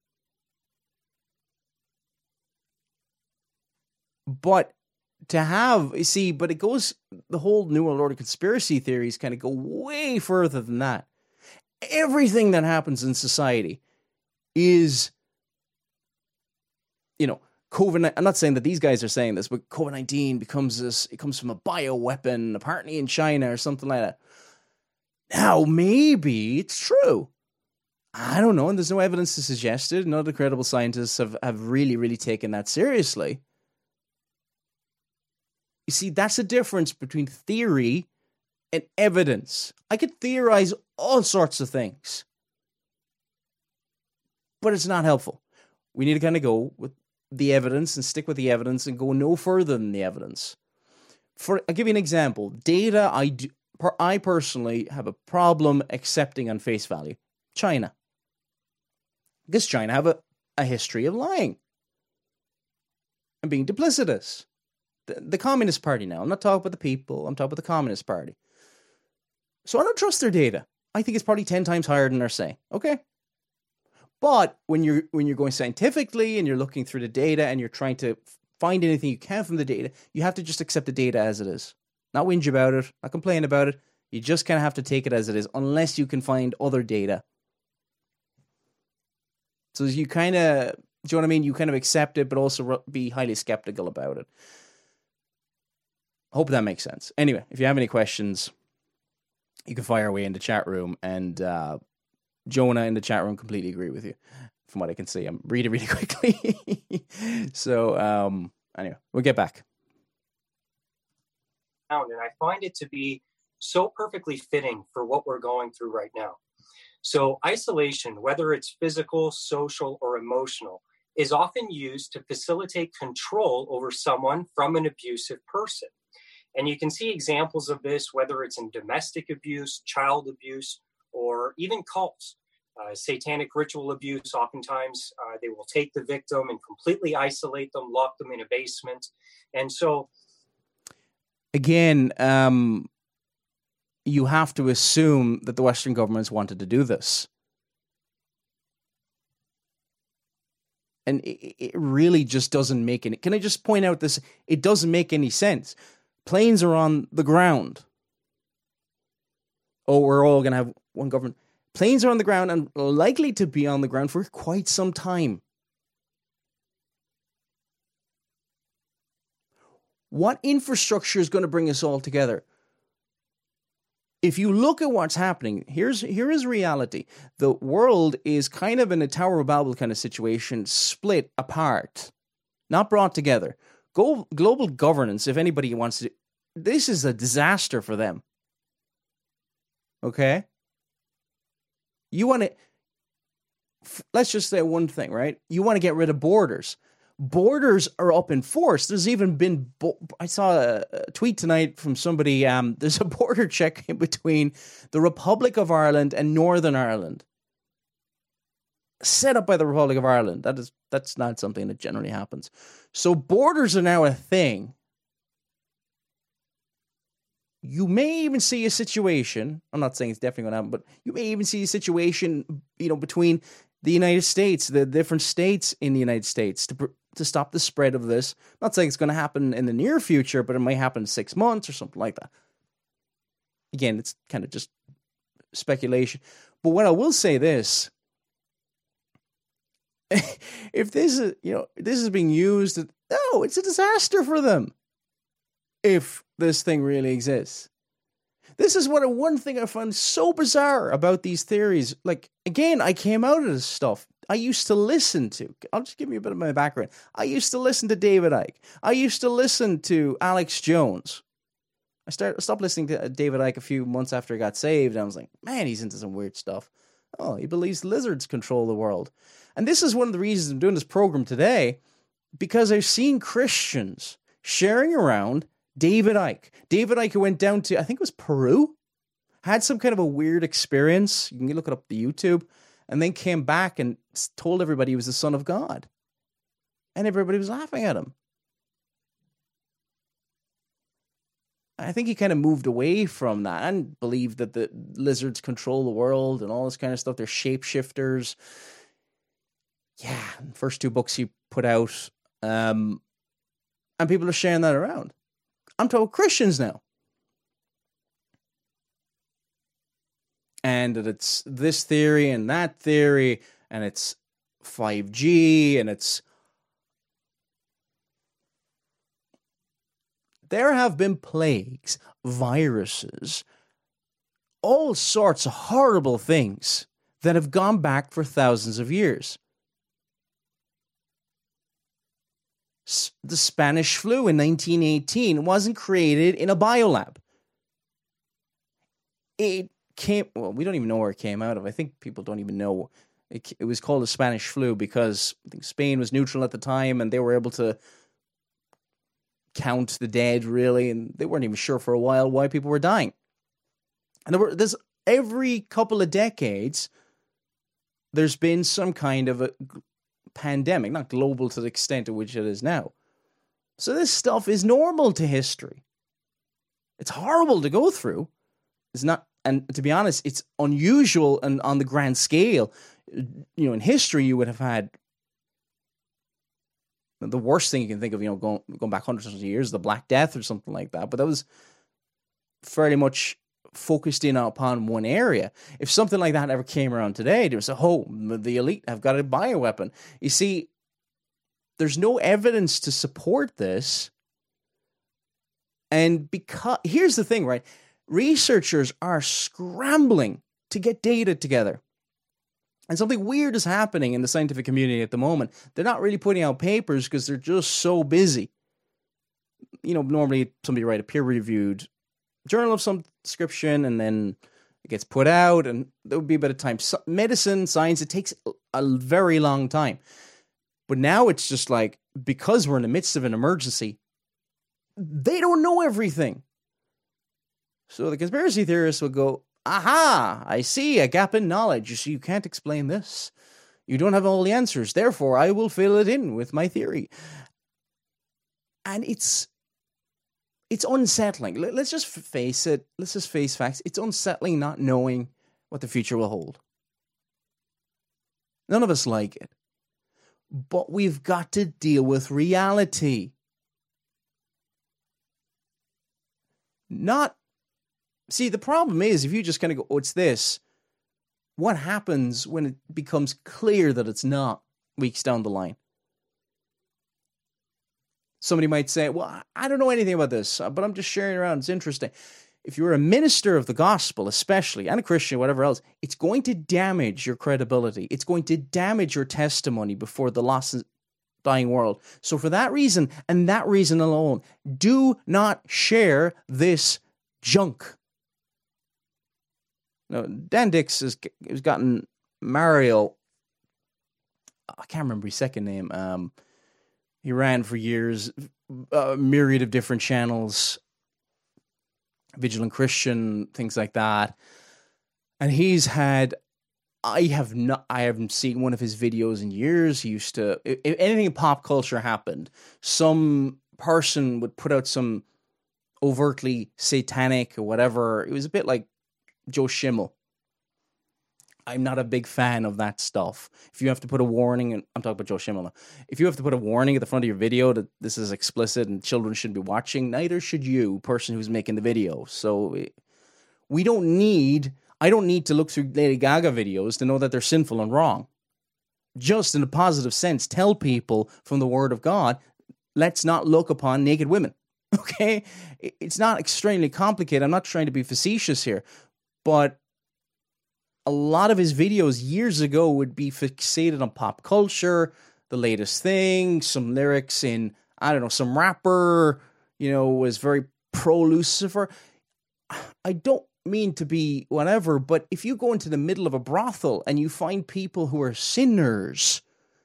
But to have, you see, but it goes, the whole New World Order conspiracy theories kind of go way further than that. Everything that happens in society is, you know, COVID, I'm not saying that these guys are saying this, but COVID nineteen becomes this, it comes from a bioweapon, apparently in China or something like that. Now, maybe it's true. I don't know, and there's no evidence to suggest it. None of the credible scientists have, have really, really taken that seriously. You see, that's the difference between theory and evidence. I could theorize all sorts of things, but it's not helpful. We need to kind of go with the evidence and stick with the evidence and go no further than the evidence. For I'll give you an example. Data, I, do, I personally have a problem accepting on face value. China. Because China have a, a history of lying and being duplicitous. The, the Communist Party now. I'm not talking about the people. I'm talking about the Communist Party. So I don't trust their data. I think it's probably ten times higher than they're saying. Okay? But when you're when you're going scientifically and you're looking through the data and you're trying to find anything you can from the data, you have to just accept the data as it is. Not whinge about it, not complain about it. You just kind of have to take it as it is unless you can find other data. So you kind of, do you know what I mean? You kind of accept it, but also be highly skeptical about it. Hope that makes sense. Anyway, if you have any questions, you can fire away in the chat room, and uh, Jonah in the chat room completely agree with you. From what I can see, I'm reading really quickly. so um, anyway, we'll get back. And I find it to be so perfectly fitting for what we're going through right now. So isolation, whether it's physical, social, or emotional, is often used to facilitate control over someone from an abusive person. And you can see examples of this, whether it's in domestic abuse, child abuse, or even cults. Uh, satanic ritual abuse, oftentimes uh, they will take the victim and completely isolate them, lock them in a basement. And so... Again, um, you have to assume that the Western governments wanted to do this. And it, it really just doesn't make any... Can I just point out this? It doesn't make any sense. Planes are on the ground. Oh, we're all going to have one government. Planes are on the ground and likely to be on the ground for quite some time. What infrastructure is going to bring us all together? If you look at what's happening, here's here is reality. The world is kind of in a Tower of Babel kind of situation, split apart, not brought together. Go, global governance, if anybody wants to, this is a disaster for them. Okay? You want to, let's just say one thing, right? You want to get rid of borders. Borders are up in force. There's even been, bo- I saw a, a tweet tonight from somebody, um, there's a border check in between the Republic of Ireland and Northern Ireland. Set up by the Republic of Ireland. That is, that's not something that generally happens. So borders are now a thing. You may even see a situation, I'm not saying it's definitely going to happen, but you may even see a situation, you know, between the United States, the different states in the United States to to stop the spread of this. I'm not saying it's going to happen in the near future, but it might happen in six months or something like that. Again, it's kind of just speculation. But what I will say this, if this is, you know, this is being used, no, it's a disaster for them. If this thing really exists. This is what one thing I find so bizarre about these theories. Like, again, I came out of this stuff. I used to listen to, I'll just give you a bit of my background. I used to listen to David Icke. I used to listen to Alex Jones. I started stopped listening to David Icke a few months after he got saved. And I was like, man, he's into some weird stuff. Oh, he believes lizards control the world. And this is one of the reasons I'm doing this program today, because I've seen Christians sharing around David Icke. David Icke went down to, I think it was Peru, had some kind of a weird experience. You can look it up on YouTube. And then came back and told everybody he was the Son of God. And everybody was laughing at him. I think he kind of moved away from that and believed that the lizards control the world and all this kind of stuff. They're shapeshifters. Yeah, first two books he put out. Um, and people are sharing that around. I'm talking Christians now. And that it's this theory and that theory, and it's five G, and it's... There have been plagues, viruses, all sorts of horrible things that have gone back for thousands of years. S- the Spanish flu in nineteen eighteen wasn't created in a biolab. It came, well, we don't even know where it came out of. I think people don't even know. It, it was called the Spanish flu because I think Spain was neutral at the time and they were able to count the dead, really, and they weren't even sure for a while why people were dying. And there were, there's every couple of decades, there's been some kind of a pandemic, not global to the extent to which it is now. So this stuff is normal to history. It's horrible to go through. It's not, and to be honest, it's unusual and on the grand scale. You know, in history, you would have had the worst thing you can think of, you know, going going back hundreds of years, the Black Death or something like that. But that was fairly much focused in upon one area. If something like that ever came around today, there was a, oh, the elite have got a bioweapon. You see, there's no evidence to support this. And because, here's the thing, right? Researchers are scrambling to get data together. And something weird is happening in the scientific community at the moment. They're not really putting out papers because they're just so busy. You know, normally somebody write a peer-reviewed journal of some description, and then it gets put out, and there would be a bit of time. So, medicine, science, it takes a very long time. But now it's just like, because we're in the midst of an emergency, they don't know everything. So the conspiracy theorists will go, aha, I see a gap in knowledge. You see, you can't explain this. You don't have all the answers. Therefore, I will fill it in with my theory. And it's it's unsettling. Let's just face it. Let's just face facts. It's unsettling not knowing what the future will hold. None of us like it. But we've got to deal with reality. Not See, the problem is, if you just kind of go, oh, it's this, what happens when it becomes clear that it's not weeks down the line? Somebody might say, well, I don't know anything about this, but I'm just sharing around. It's interesting. If you're a minister of the gospel, especially, and a Christian, whatever else, it's going to damage your credibility. It's going to damage your testimony before the lost and dying world. So for that reason, and that reason alone, do not share this junk. No, Dan Dix has, has gotten Mario, I can't remember his second name, um, He ran for years, a myriad of different channels, Vigilant Christian, things like that. And he's had, I have not, I haven't seen one of his videos in years. He used to, if anything in pop culture happened, some person would put out some overtly satanic or whatever. It was a bit like Joe Schimmel. I'm not a big fan of that stuff. If you have to put a warning, and I'm talking about Joe Schimmel now. If you have to put a warning at the front of your video that this is explicit and children shouldn't be watching, neither should you, person who's making the video. So we don't need, I don't need to look through Lady Gaga videos to know that they're sinful and wrong. Just in a positive sense, tell people from the Word of God, let's not look upon naked women. Okay? It's not extremely complicated. I'm not trying to be facetious here, but a lot of his videos years ago would be fixated on pop culture, the latest thing, some lyrics in, I don't know, some rapper, you know, was very pro-Lucifer. I don't mean to be whatever, but if you go into the middle of a brothel and you find people who are sinners,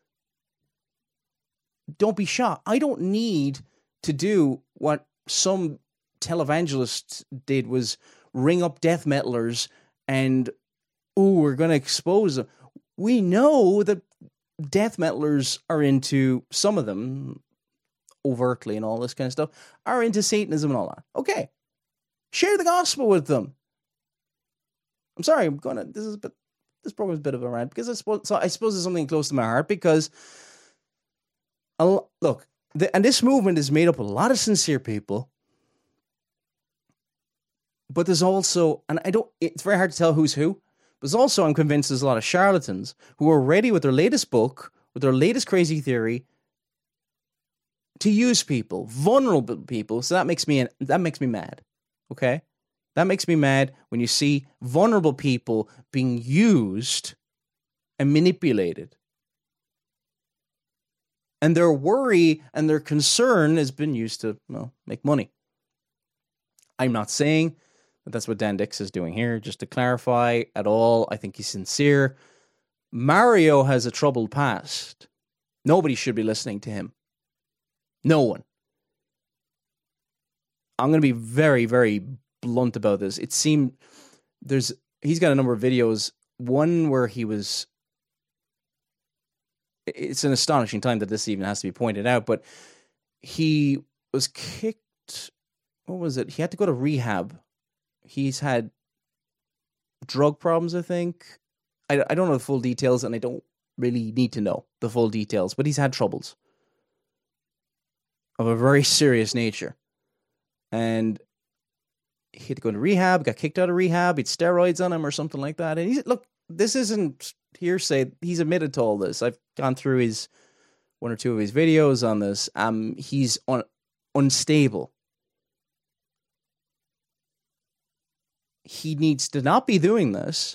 don't be shocked. I don't need to do what some televangelists did, was ring up death metalers and ooh, we're going to expose them. We know that death metalers are into, some of them, overtly and all this kind of stuff, are into Satanism and all that. Okay. Share the gospel with them. I'm sorry, I'm going to, this is a bit, this program is a bit of a rant, because I suppose, so I suppose it's something close to my heart, because, a, look, the, and this movement is made up of a lot of sincere people, but there's also, and I don't, it's very hard to tell who's who. But also, I'm convinced there's a lot of charlatans who are ready with their latest book, with their latest crazy theory, to use people, vulnerable people. So that makes me that makes me mad. Okay, that makes me mad when you see vulnerable people being used and manipulated, and their worry and their concern has been used to, well, make money. I'm not saying but that's what Dan Dix is doing here, just to clarify at all. I think he's sincere. Mario has a troubled past. Nobody should be listening to him. No one. I'm going to be very, very blunt about this. It seemed there's, he's got a number of videos. One where he was, it's an astonishing time that this even has to be pointed out, but he was kicked, what was it? He had to go to rehab. He's had drug problems, I think. I, I don't know the full details, and I don't really need to know the full details, but he's had troubles of a very serious nature. And he had to go to rehab, got kicked out of rehab, he had steroids on him or something like that. And he's, look, this isn't hearsay. He's admitted to all this. I've gone through his one or two of his videos on this. Um, he's un, unstable. He needs to not be doing this.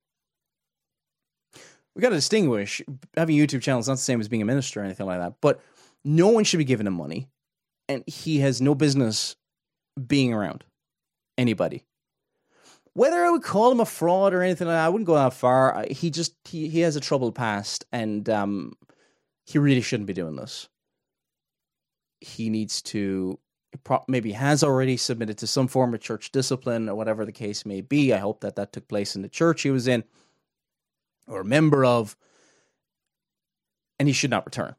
We got to distinguish. Having a YouTube channel is not the same as being a minister or anything like that. But no one should be giving him money, and he has no business being around anybody. Whether I would call him a fraud or anything like that, I wouldn't go that far. He just he, he has a troubled past, and um, he really shouldn't be doing this. He needs to. Maybe has already submitted to some form of church discipline or whatever the case may be. I hope that that took place in the church he was in or a member of, and he should not return.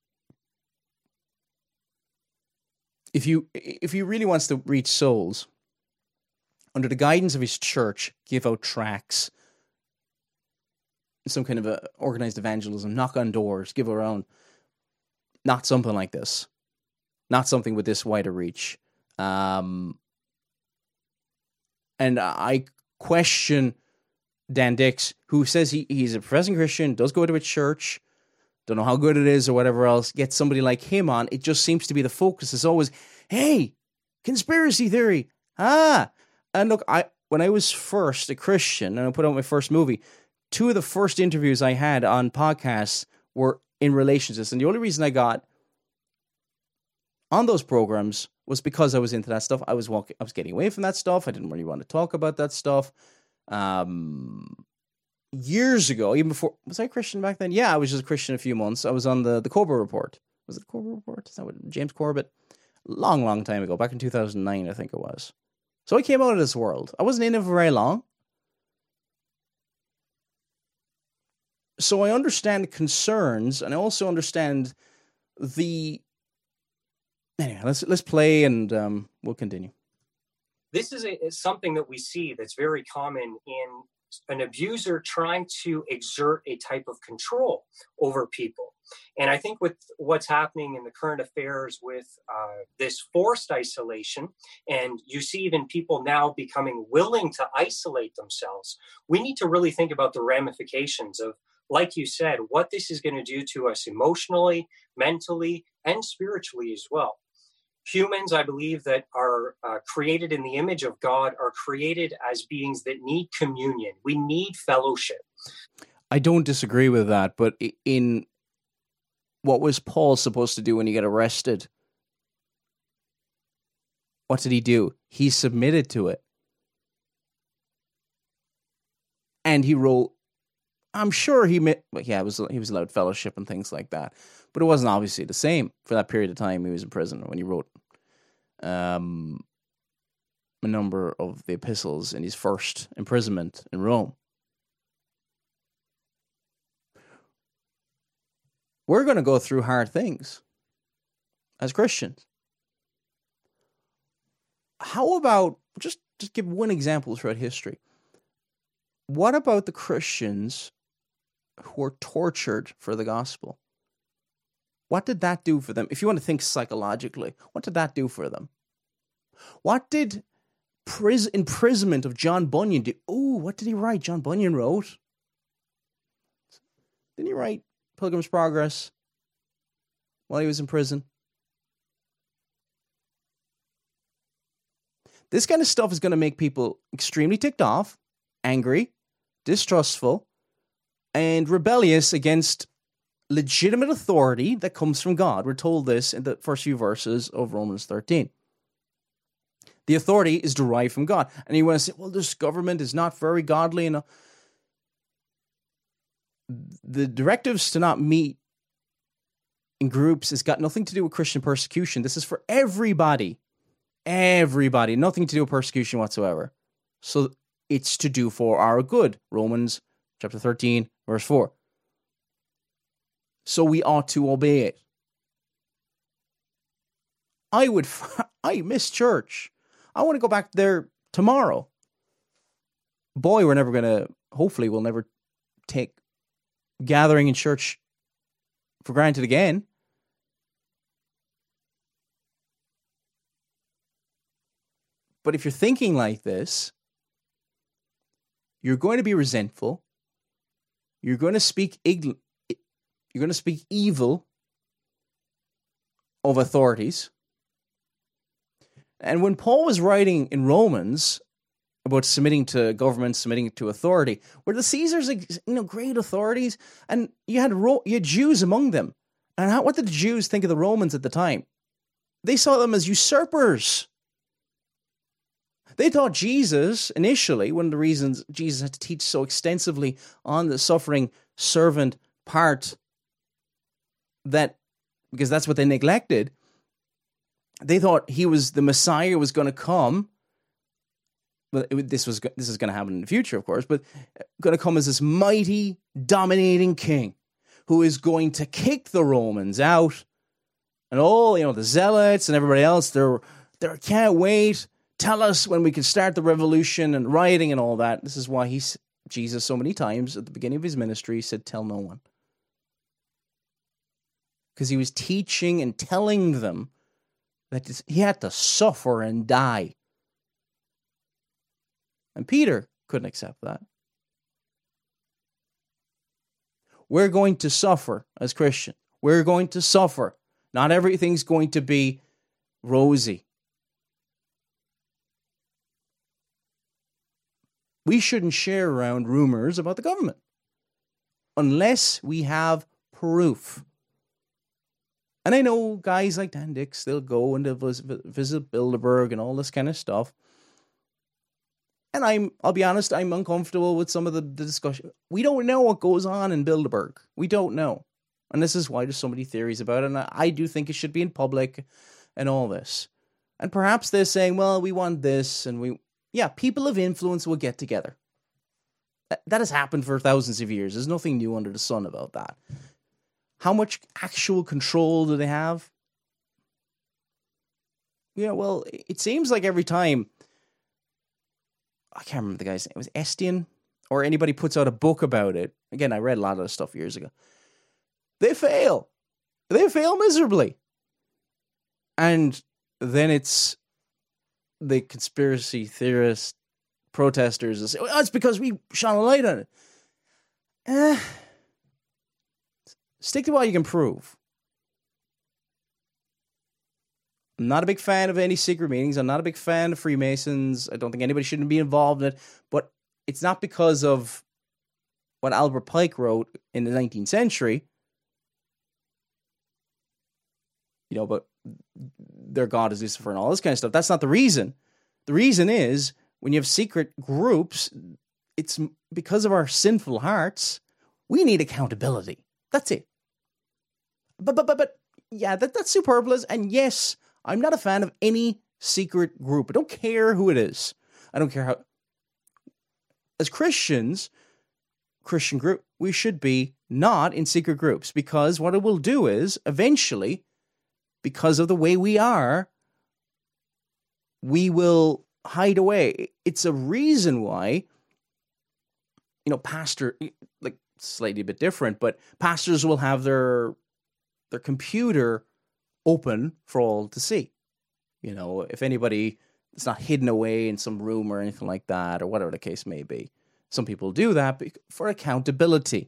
If you if he really wants to reach souls, under the guidance of his church, give out tracts, some kind of a organized evangelism, knock on doors, give around, not something like this. Not something with this wider reach. Um, and I question Dan Dix, who says he, he's a professing Christian, does go to a church, don't know how good it is or whatever else, get somebody like him on. It just seems to be the focus. It's always, hey, conspiracy theory. Ah. And look, I when I was first a Christian and I put out my first movie, two of the first interviews I had on podcasts were in relation to this. And the only reason I got on those programs was because I was into that stuff. I was walking, I was getting away from that stuff. I didn't really want to talk about that stuff. Um, years ago, even before, was I Christian back then? Yeah, I was just a Christian a few months. I was on the, the Cobra Report. I Was it the Corbett Report? Is that what James Corbett? Long, long time ago, back in two thousand nine, I think it was. So I came out of this world. I wasn't in it for very long. So I understand concerns, and I also understand the... Anyway, let's let's play, and um, we'll continue. This is, a, is something that we see that's very common in an abuser trying to exert a type of control over people. And I think with what's happening in the current affairs with uh, this forced isolation, and you see even people now becoming willing to isolate themselves, we need to really think about the ramifications of, like you said, what this is going to do to us emotionally, mentally, and spiritually as well. Humans, I believe, that are uh, created in the image of God are created as beings that need communion. We need fellowship. I don't disagree with that, but in what was Paul supposed to do when he got arrested? What did he do? He submitted to it. And he wrote, I'm sure he, well, yeah, it was, he was allowed fellowship and things like that, but it wasn't obviously the same for that period of time he was in prison when he wrote um, a number of the epistles in his first imprisonment in Rome. We're going to go through hard things as Christians. How about, just, just give one example throughout history. What about the Christians who were tortured for the gospel? What did that do for them? If you want to think psychologically, what did that do for them? What did pris- imprisonment of John Bunyan do? Oh, what did he write? John Bunyan wrote. Didn't he write Pilgrim's Progress while he was in prison? This kind of stuff is going to make people extremely ticked off, angry, distrustful, and rebellious against legitimate authority that comes from God. We're told this in the first few verses of Romans thirteen. The authority is derived from God. And you want to say, well, this government is not very godly. And the directives to not meet in groups has got nothing to do with Christian persecution. This is for everybody. Everybody. Nothing to do with persecution whatsoever. So it's to do for our good. Romans chapter thirteen, verse four. So we ought to obey it. I would, I miss church. I want to go back there tomorrow. Boy, we're never going to, hopefully we'll never take gathering in church for granted again. But if you're thinking like this, you're going to be resentful. You're going to speak ign- You're going to speak evil of authorities. And when Paul was writing in Romans about submitting to government, submitting to authority, were the Caesars, you know, great authorities, and you had Ro- you had Jews among them. And how, what did the Jews think of the Romans at the time? They saw them as usurpers. They thought Jesus, initially, one of the reasons Jesus had to teach so extensively on the suffering servant part, that because that's what they neglected, they thought he was the Messiah was going to come. Well, it, this was this is going to happen in the future, of course, but going to come as this mighty, dominating king who is going to kick the Romans out, and all, you know, the zealots and everybody else. They're they can't wait. Tell us when we can start the revolution and rioting and all that. This is why he Jesus so many times at the beginning of his ministry said, "Tell no one." Because he was teaching and telling them that he had to suffer and die. And Peter couldn't accept that. We're going to suffer as Christians. We're going to suffer. Not everything's going to be rosy. We shouldn't share around rumors about the government unless we have proof. And I know guys like Dan Dix, they'll go and they'll visit Bilderberg and all this kind of stuff. And I'm, I'll be honest, I'm uncomfortable with some of the, the discussion. We don't know what goes on in Bilderberg. We don't know. And this is why there's so many theories about it. And I do think it should be in public and all this. And perhaps they're saying, well, we want this. And we, yeah, people of influence will get together. That, that has happened for thousands of years. There's nothing new under the sun about that. How much actual control do they have? Yeah, well, it seems like every time, I can't remember the guy's name, it was Estienne, or anybody puts out a book about it. Again, I read a lot of this stuff years ago. They fail. They fail miserably. And then it's the conspiracy theorist protesters that say, well, it's because we shone a light on it. Eh, stick to what you can prove. I'm not a big fan of any secret meetings. I'm not a big fan of Freemasons. I don't think anybody shouldn't be involved in it. But it's not because of what Albert Pike wrote in the nineteenth century. You know, but their God is Lucifer and all this kind of stuff. That's not the reason. The reason is when you have secret groups, it's because of our sinful hearts. We need accountability. That's it. But, but, but, but, yeah, that, that's superfluous. And yes, I'm not a fan of any secret group. I don't care who it is. I don't care how. As Christians, Christian group, we should be not in secret groups, because what it will do is eventually, because of the way we are, we will hide away. It's a reason why, you know, pastor, like slightly a bit different, but pastors will have their their computer open for all to see. You know, if anybody, it's not hidden away in some room or anything like that, or whatever the case may be. Some people do that for accountability.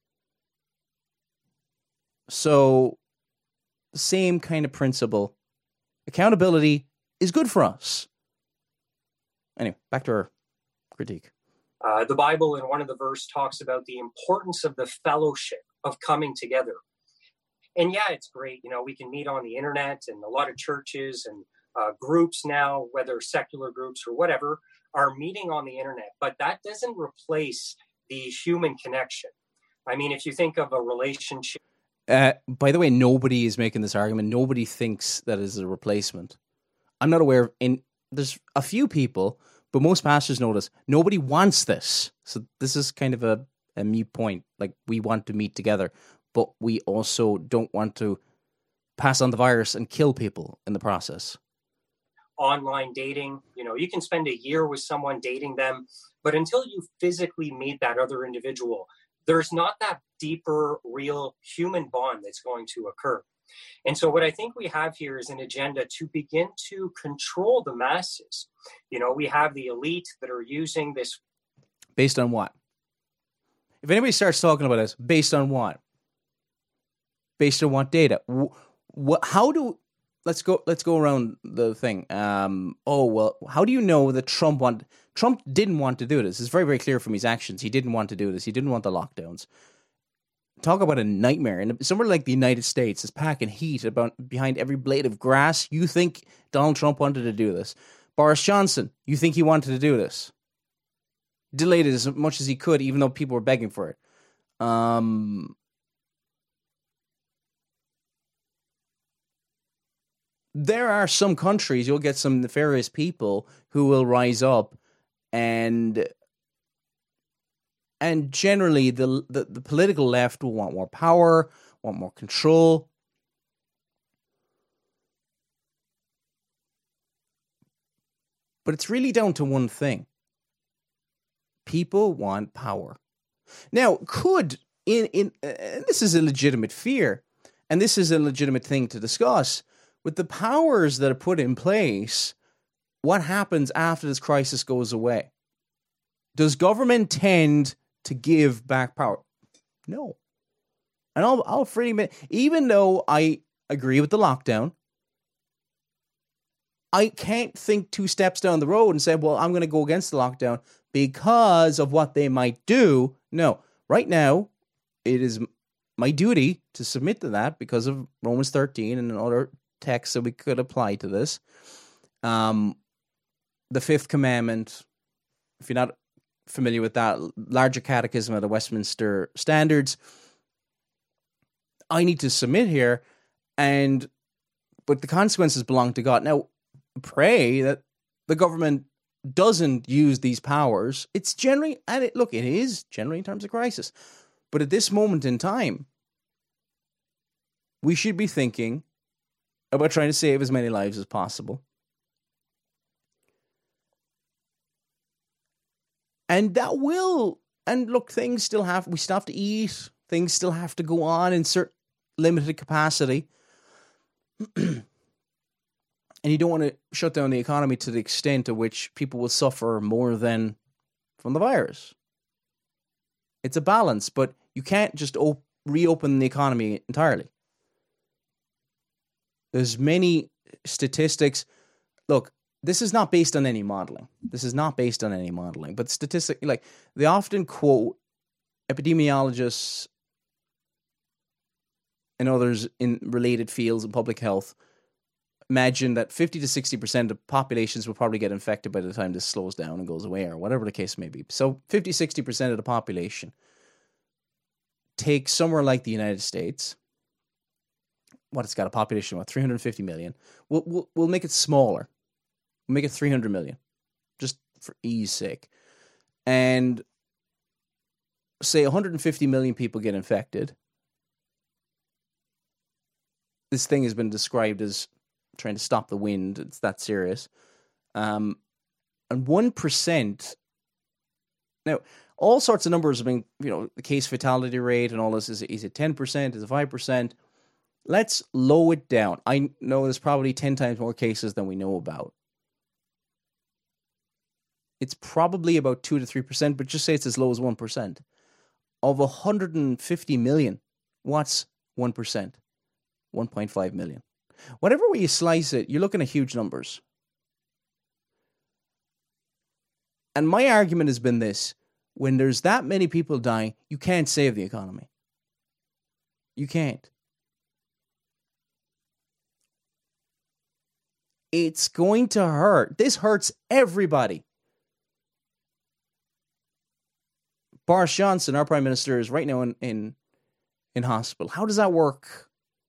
So, same kind of principle. Accountability is good for us. Anyway, back to our critique. Uh, the Bible, in one of the verses, talks about the importance of the fellowship, of coming together. And yeah, it's great. You know, we can meet on the internet, and a lot of churches and uh, groups now, whether secular groups or whatever, are meeting on the internet. But that doesn't replace the human connection. I mean, if you think of a relationship. Uh, by the way, nobody is making this argument. Nobody thinks that is a replacement. I'm not aware of, in, there's a few people, but most pastors know this. Nobody wants this. So this is kind of a, a mute point. Like, we want to meet together, but we also don't want to pass on the virus and kill people in the process. Online dating, you know, you can spend a year with someone dating them, but until you physically meet that other individual, there's not that deeper, real human bond that's going to occur. And so what I think we have here is an agenda to begin to control the masses. You know, we have the elite that are using this. Based on what? If anybody starts talking about this, based on what? Based on what data? What? How do? Let's go. Let's go around the thing. Um, oh well, how do you know that Trump want? Trump didn't want to do this. It's very, very clear from his actions. He didn't want to do this. He didn't want the lockdowns. Talk about a nightmare. And somewhere like the United States is packing heat about behind every blade of grass. You think Donald Trump wanted to do this? Boris Johnson, you think he wanted to do this? Delayed it as much as he could, even though people were begging for it. Um. There are some countries, you'll get some nefarious people who will rise up, and and generally the, the the political left will want more power, want more control. But it's really down to one thing. People want power. Now, could in in and this is a legitimate fear, and this is a legitimate thing to discuss. With the powers that are put in place, what happens after this crisis goes away? Does government tend to give back power? No. And I'll, I'll freely admit, even though I agree with the lockdown, I can't think two steps down the road and say, well, I'm going to go against the lockdown because of what they might do. No. Right now, it is my duty to submit to that because of Romans thirteen and other text that we could apply to this. Um, the fifth commandment, if you're not familiar with that, larger catechism of the Westminster Standards, I need to submit here, and but the consequences belong to God. Now, pray that the government doesn't use these powers. It's generally, and it, look, it is generally in terms of crisis. But at this moment in time, we should be thinking about trying to save as many lives as possible. And that will, and look, things still have, we still have to eat, things still have to go on in certain limited capacity. And you don't want to shut down the economy to the extent to which people will suffer more than from the virus. It's a balance, but you can't just op- reopen the economy entirely. There's many statistics. Look, this is not based on any modeling. This is not based on any modeling, but statistic, like they often quote epidemiologists and others in related fields in public health imagine that fifty to sixty percent of populations will probably get infected by the time this slows down and goes away, or whatever the case may be. So fifty, sixty percent of the population. Take somewhere like the United States, what, it's got a population of what, three hundred fifty million. We'll, we'll, we'll make it smaller. We'll make it three hundred million, just for ease sake. And say one hundred fifty million people get infected. This thing has been described as trying to stop the wind. It's that serious. Um, and one percent. Now, all sorts of numbers have been, you know, the case fatality rate and all this. Is, is it ten percent? Is it five percent? Let's low it down. I know there's probably ten times more cases than we know about. It's probably about two to three percent, but just say it's as low as one percent. Of one hundred fifty million, what's one percent? one point five million. Whatever way you slice it, you're looking at huge numbers. And my argument has been this: when there's that many people dying, you can't save the economy. You can't. It's going to hurt. This hurts everybody. Boris Johnson, our Prime Minister, is right now in, in, in hospital. How does that work?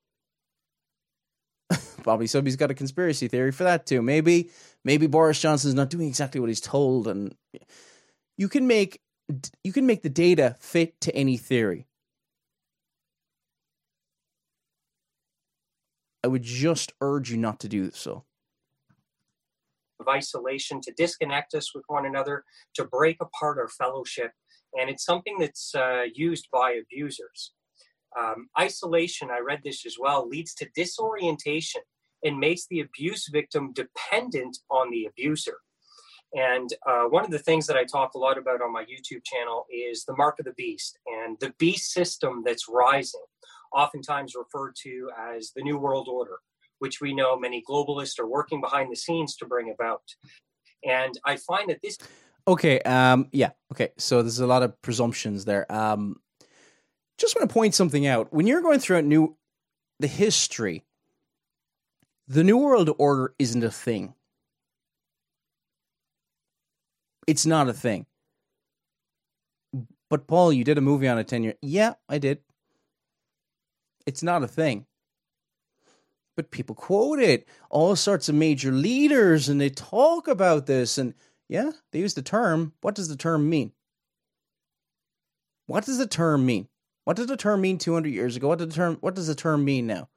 Probably somebody's got a conspiracy theory for that too. Maybe, maybe Boris Johnson's not doing exactly what he's told, and you can make you can make the data fit to any theory. I would just urge you not to do so. Of isolation, to disconnect us with one another, to break apart our fellowship, and it's something that's uh, used by abusers. Um, isolation, I read this as well, leads to disorientation and makes the abuse victim dependent on the abuser. And uh, one of the things that I talk a lot about on my YouTube channel is the mark of the beast, and the beast system that's rising, oftentimes referred to as the New World Order, which we know many globalists are working behind the scenes to bring about. And I find that this... Okay, um, yeah, okay, so there's a lot of presumptions there. Um, just want to point something out. When you're going through a new, the history, the New World Order isn't a thing. It's not a thing. But Paul, you did a movie on it ten years. Yeah, I did. It's not a thing. But people quote it. All sorts of major leaders, and they talk about this. And yeah, they use the term. What does the term mean? What does the term mean? What did the term mean two hundred years ago? What did the term, what does the term mean now?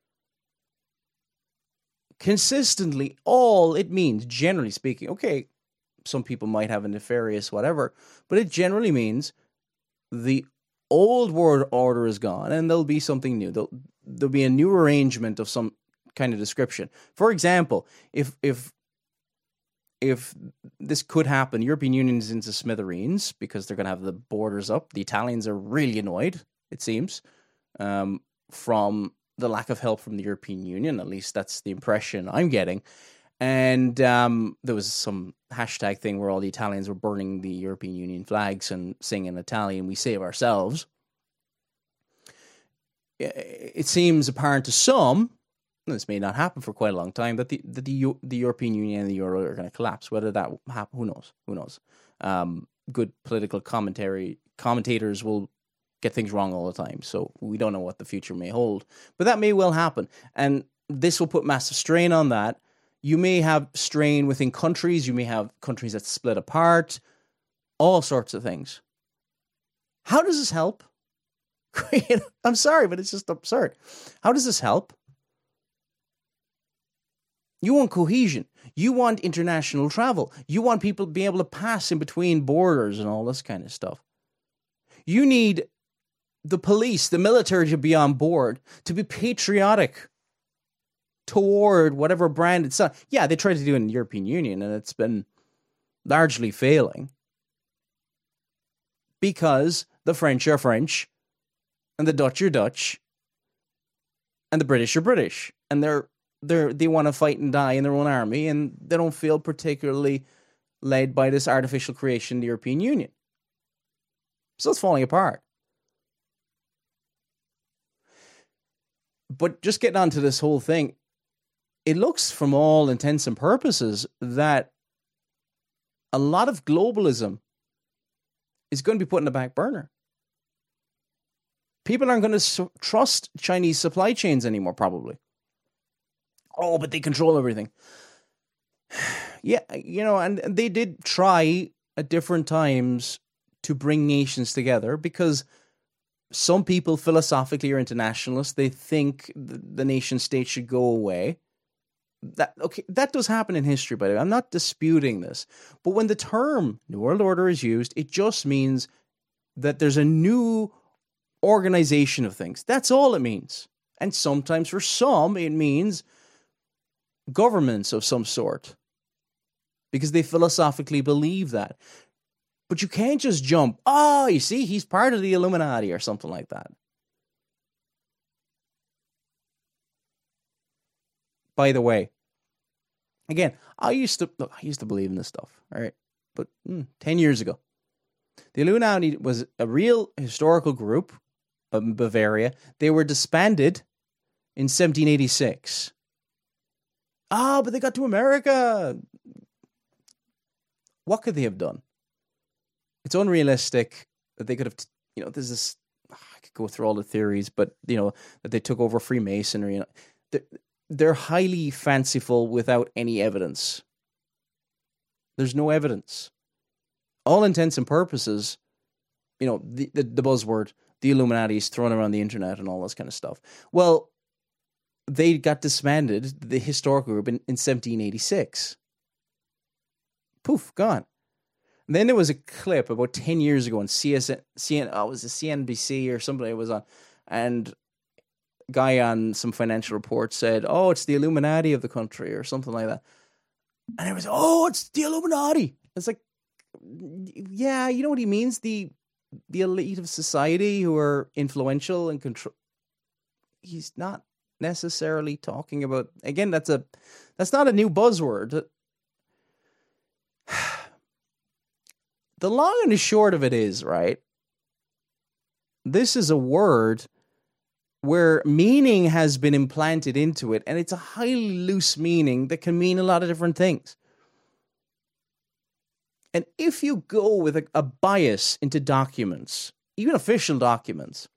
Consistently, all it means, generally speaking, okay, some people might have a nefarious whatever, but it generally means the old world order is gone and there'll be something new. There'll, there'll be a new arrangement of some kind of description. For example, if if if this could happen, European Union is into smithereens because they're going to have the borders up. The Italians are really annoyed, it seems, um, from the lack of help from the European Union. At least that's the impression I'm getting. And um, there was some hashtag thing where all the Italians were burning the European Union flags and singing Italian, "We save ourselves." It seems apparent to some, and this may not happen for quite a long time, that the that the, the European Union and the Euro are going to collapse. Whether that happen, who knows? Who knows? Um, good political commentary commentators will get things wrong all the time. So we don't know what the future may hold. But that may well happen. And this will put massive strain on that. You may have strain within countries. You may have countries that split apart. All sorts of things. How does this help? I'm sorry, but it's just absurd. How does this help? You want cohesion. You want international travel. You want people to be able to pass in between borders and all this kind of stuff. You need the police, the military to be on board, to be patriotic toward whatever brand it's on. Yeah, they tried to do it in the European Union, and it's been largely failing. Because the French are French, and the Dutch are Dutch, and the British are British, and they're they they want to fight and die in their own army, and they don't feel particularly led by this artificial creation, the European Union. So it's falling apart. But just getting on to this whole thing, it looks from all intents and purposes that a lot of globalism is going to be put in the back burner. People aren't going to su- trust Chinese supply chains anymore, probably. Oh, but they control everything. Yeah, you know, and they did try at different times to bring nations together because some people philosophically are internationalists. They think the, the nation state should go away. That okay, that does happen in history, by the way. I'm not disputing this. But when the term New World Order is used, it just means that there's a new organization of things. That's all it means. And sometimes for some, it means governments of some sort. Because they philosophically believe that. But you can't just jump, oh, you see, he's part of the Illuminati or something like that. By the way, again, I used to look, I used to believe in this stuff, all right? But mm, ten years ago, the Illuminati was a real historical group in Bavaria. They were disbanded in seventeen eighty-six. Ah, but they got to America. What could they have done? It's unrealistic that they could have, you know, there's this, I could go through all the theories, but, you know, that they took over Freemasonry. You know, they're, they're highly fanciful without any evidence. There's no evidence. All intents and purposes, you know, the, the, the buzzword, the Illuminati is thrown around the internet and all this kind of stuff. Well, they got disbanded, the historical group, in, in seventeen eighty-six. Poof, gone. And then there was a clip about ten years ago on C S N, C N, oh, it was a C N B C or somebody was on, and a guy on some financial report said, oh, it's the Illuminati of the country or something like that. And it was, oh, it's the Illuminati. It's like, yeah, you know what he means? The the elite of society who are influential and control. He's not necessarily talking about, again, that's a that's not a new buzzword. The long and the short of it is, right, this is a word where meaning has been implanted into it, and it's a highly loose meaning that can mean a lot of different things. And if you go with a, a bias into documents, even official documents,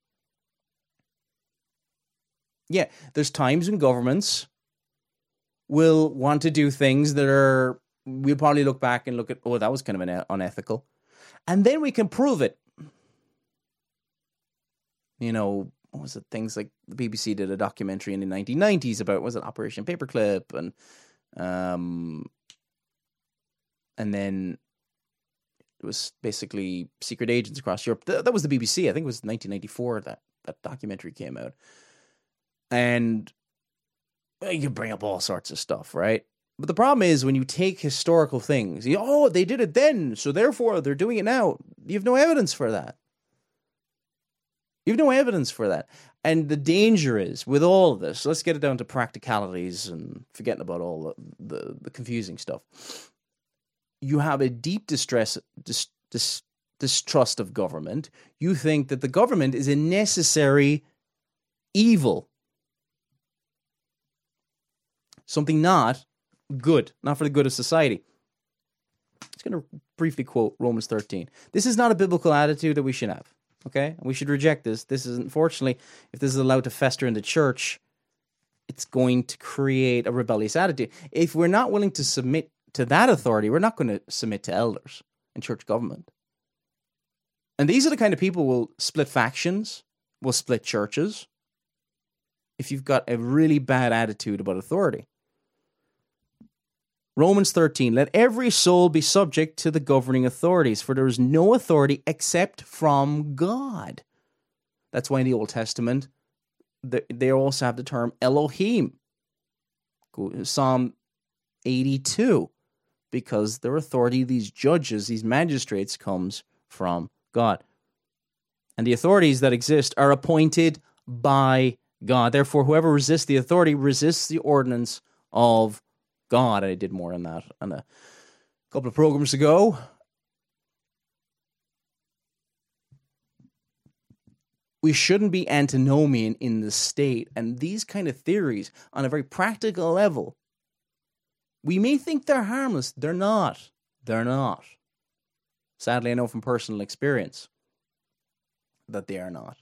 yeah, there's times when governments will want to do things that are, we'll probably look back and look at, oh, that was kind of an unethical. And then we can prove it. You know, what was it? Things like the B B C did a documentary in the nineteen nineties about, was it Operation Paperclip? And, um, and then it was basically secret agents across Europe. Th- that was the B B C. I think it was nineteen ninety-four that that documentary came out. And you can bring up all sorts of stuff, right? But the problem is when you take historical things, you, oh, they did it then, so therefore they're doing it now. You have no evidence for that. You have no evidence for that. And the danger is, with all of this, let's get it down to practicalities and forgetting about all the, the, the confusing stuff. You have a deep distress, dis, dis, distrust of government. You think that the government is a necessary evil. Something not good, not for the good of society. I'm just going to briefly quote Romans thirteen. This is not a biblical attitude that we should have. Okay? And we should reject this. This is, unfortunately, if this is allowed to fester in the church, it's going to create a rebellious attitude. If we're not willing to submit to that authority, we're not going to submit to elders and church government. And these are the kind of people who will split factions, will split churches, if you've got a really bad attitude about authority. Romans thirteen, let every soul be subject to the governing authorities, for there is no authority except from God. That's why in the Old Testament, they also have the term Elohim. Psalm eighty-two, because their authority, these judges, these magistrates, comes from God. And the authorities that exist are appointed by God. Therefore, whoever resists the authority resists the ordinance of God. I did more on that on a couple of programs ago. We shouldn't be antinomian in the state, and these kind of theories, on a very practical level, we may think they're harmless. They're not. They're not. Sadly, I know from personal experience that they are not.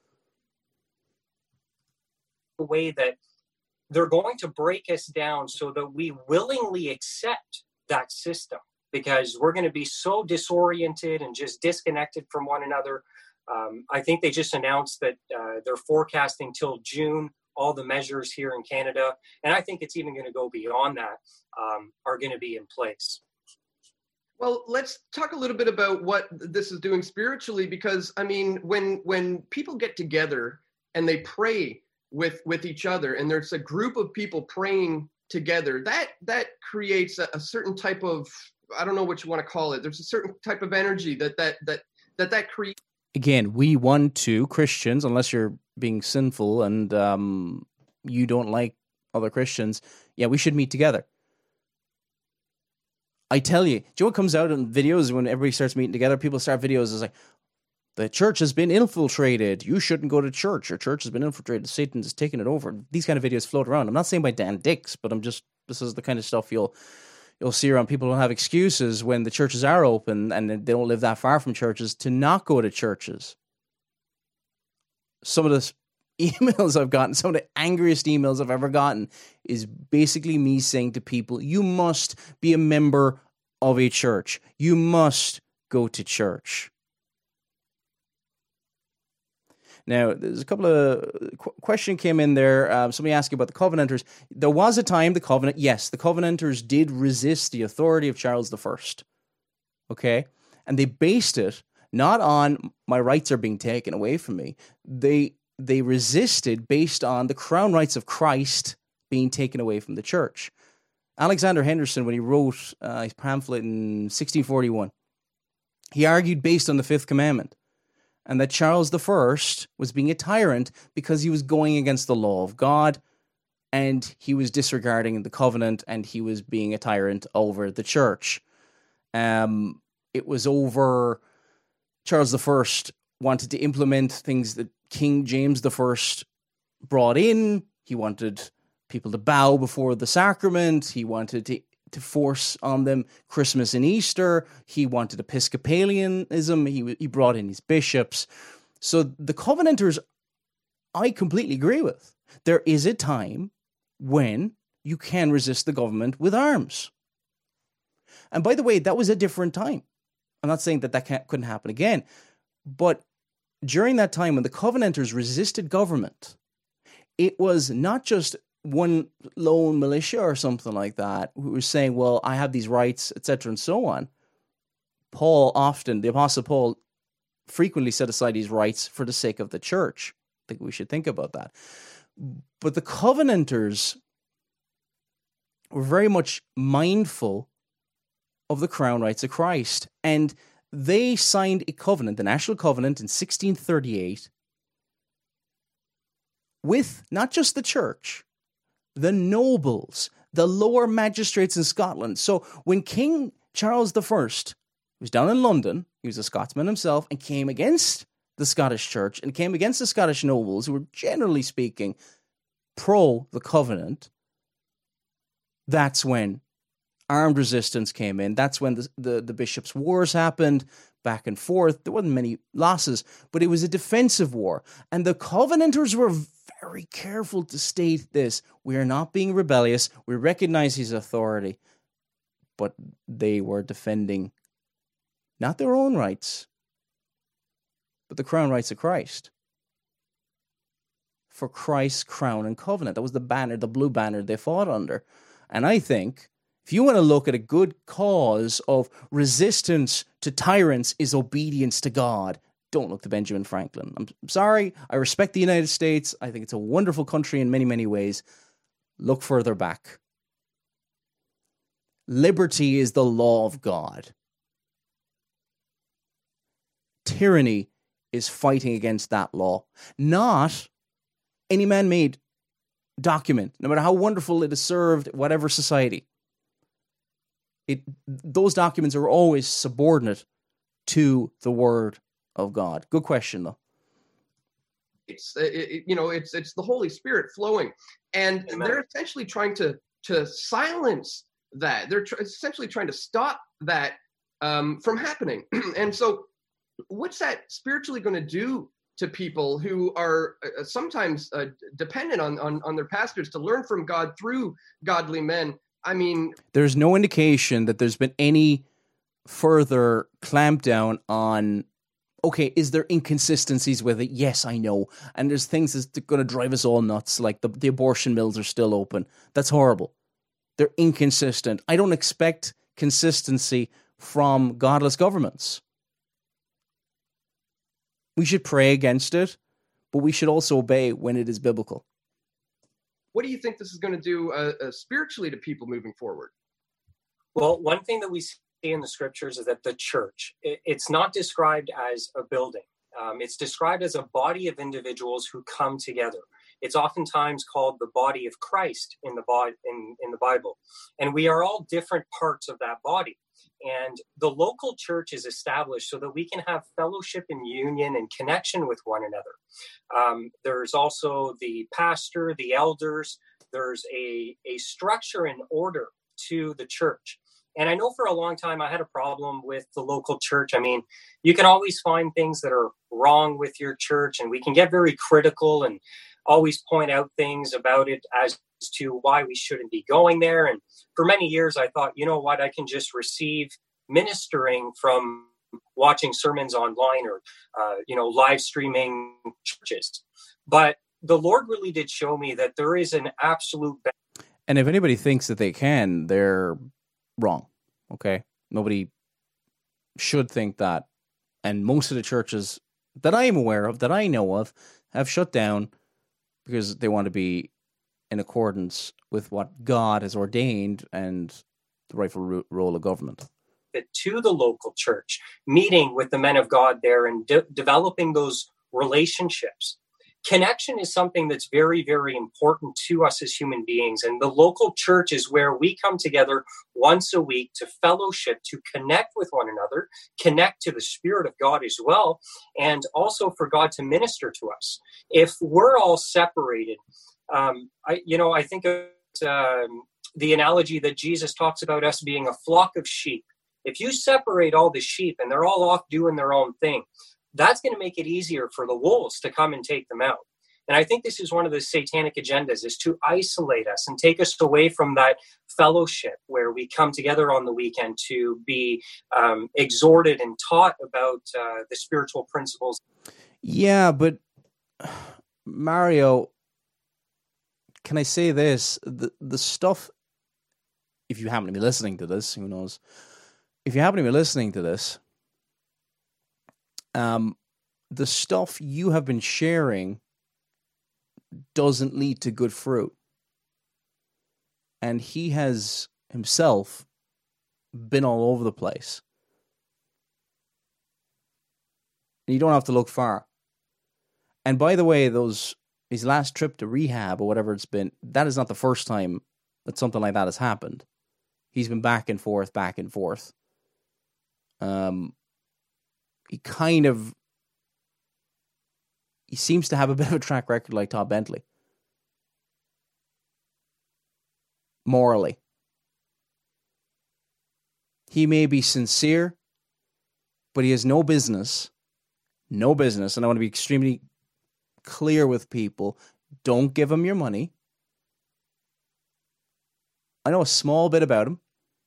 The way that they're going to break us down so that we willingly accept that system, because we're going to be so disoriented and just disconnected from one another. Um, I think they just announced that uh, they're forecasting till June all the measures here in Canada, and I think it's even going to go beyond that, um, are going to be in place. Well, let's talk a little bit about what this is doing spiritually, because, I mean, when when people get together and they pray with with each other, and there's a group of people praying together, that that creates a, a certain type of, I don't know what you want to call it, there's a certain type of energy that that that that, that creates. Again, we want to, Christians, unless you're being sinful and um, you don't like other Christians, yeah, we should meet together. I tell you, do you know what comes out in videos when everybody starts meeting together? People start videos as like, the church has been infiltrated. You shouldn't go to church. Your church has been infiltrated. Satan has taken it over. These kind of videos float around. I'm not saying by Dan Dix, but I'm just, this is the kind of stuff you'll you'll see around. People don't have excuses when the churches are open and they don't live that far from churches to not go to churches. Some of the emails I've gotten, some of the angriest emails I've ever gotten is basically me saying to people, you must be a member of a church. You must go to church. Now, there's a couple of qu- question came in there. Um, somebody asked about the Covenanters. There was a time the Covenant, yes, the Covenanters did resist the authority of Charles the First. Okay? And they based it not on my rights are being taken away from me. They they resisted based on the crown rights of Christ being taken away from the church. Alexander Henderson, when he wrote uh, his pamphlet in sixteen forty-one, he argued based on the Fifth Commandment, and that Charles the First was being a tyrant because he was going against the law of God, and he was disregarding the covenant, and he was being a tyrant over the church. Um, it was over Charles the First wanted to implement things that King James the First brought in. He wanted people to bow before the sacrament. He wanted to to force on them Christmas and Easter. He wanted Episcopalianism. He he brought in his bishops. So the Covenanters, I completely agree with. There is a time when you can resist the government with arms. And by the way, that was a different time. I'm not saying that that can't, couldn't happen again. But during that time when the Covenanters resisted government, it was not just one lone militia or something like that who was saying, well, I have these rights, et cetera, and so on. Paul often, the Apostle Paul, frequently set aside his rights for the sake of the church. I think we should think about that. But the Covenanters were very much mindful of the crown rights of Christ. And they signed a covenant, the National Covenant, in sixteen thirty-eight with not just the church, the nobles, the lower magistrates in Scotland. So when King Charles the First was down in London, he was a Scotsman himself, and came against the Scottish church and came against the Scottish nobles, who were generally speaking pro the covenant, that's when armed resistance came in. That's when the, the, the bishops' wars happened, back and forth. There wasn't many losses, but it was a defensive war. And the Covenanters were very careful to state this. We are not being rebellious. We recognize his authority. But they were defending not their own rights, but the crown rights of Christ. For Christ's crown and covenant. That was the banner, the blue banner they fought under. And I think if you want to look at a good cause of resistance to tyrants is obedience to God, don't look to Benjamin Franklin. I'm sorry. I respect the United States. I think it's a wonderful country in many, many ways. Look further back. Liberty is the law of God. Tyranny is fighting against that law, not any man-made document, no matter how wonderful it has served whatever society. It, those documents are always subordinate to the word of God. Good question, though. It's it, you know it's it's the Holy Spirit flowing, and Amen. They're essentially trying to to silence that. They're tr- essentially trying to stop that um, from happening. And so, what's that spiritually going to do to people who are uh, sometimes uh, dependent on, on on their pastors to learn from God through godly men? I mean, there's no indication that there's been any further clampdown on, okay, is there inconsistencies with it? Yes, I know. And there's things that's going to drive us all nuts, like the, the abortion mills are still open. That's horrible. They're inconsistent. I don't expect consistency from godless governments. We should pray against it, but we should also obey when it is biblical. What do you think this is going to do uh, uh, spiritually to people moving forward? Well, one thing that we see in the scriptures is that the church, it, it's not described as a building. Um, it's described as a body of individuals who come together. It's oftentimes called the body of Christ in the, bo- in, in the Bible. And we are all different parts of that body. And the local church is established so that we can have fellowship and union and connection with one another. Um, there's also the pastor, the elders. There's a, a structure and order to the church. And I know for a long time I had a problem with the local church. I mean, you can always find things that are wrong with your church, and we can get very critical and always point out things about it as to why we shouldn't be going there. And for many years, I thought, you know what, I can just receive ministering from watching sermons online or, uh, you know, live streaming churches. But the Lord really did show me that there is an absolute. Be- and if anybody thinks that they can, they're wrong. Okay. Nobody should think that. And most of the churches that I am aware of, that I know of, have shut down because they want to be in accordance with what God has ordained and the rightful ro- role of government. To the local church, meeting with the men of God there and de- developing those relationships. Connection is something that's very, very important to us as human beings. And the local church is where we come together once a week to fellowship, to connect with one another, connect to the Spirit of God as well, and also for God to minister to us. If we're all separated, um, I, you know, I think of um, the analogy that Jesus talks about us being a flock of sheep. If you separate all the sheep and they're all off doing their own thing, that's going to make it easier for the wolves to come and take them out. And I think this is one of the satanic agendas, is to isolate us and take us away from that fellowship where we come together on the weekend to be um, exhorted and taught about uh, the spiritual principles. Yeah, but Mario, can I say this? The, the stuff, if you happen to be listening to this, who knows? If you happen to be listening to this, um, the stuff you have been sharing doesn't lead to good fruit. And he has himself been all over the place. And you don't have to look far. And by the way, those his last trip to rehab or whatever it's been, that is not the first time that something like that has happened. He's been back and forth, back and forth. Um, he kind of, he seems to have a bit of a track record like Todd Bentley. Morally. He may be sincere, but he has no business, no business, and I want to be extremely clear with people, don't give him your money. I know a small bit about him.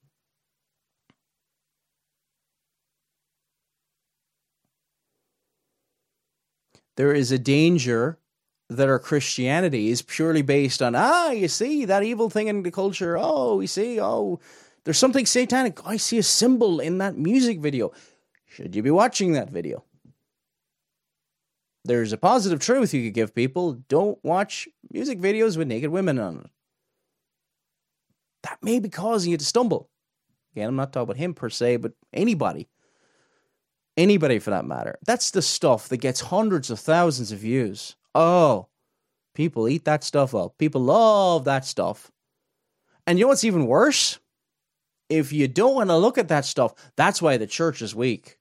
There is a danger that our Christianity is purely based on, ah, you see, that evil thing in the culture. Oh, you see, oh, there's something satanic. I see a symbol in that music video. Should you be watching that video? There's a positive truth you could give people. Don't watch music videos with naked women on it. That may be causing you to stumble. Again, I'm not talking about him per se, but anybody. Anybody for that matter. That's the stuff that gets hundreds of thousands of views. Oh, people eat that stuff up. People love that stuff. And you know what's even worse? If you don't want to look at that stuff, that's why the church is weak.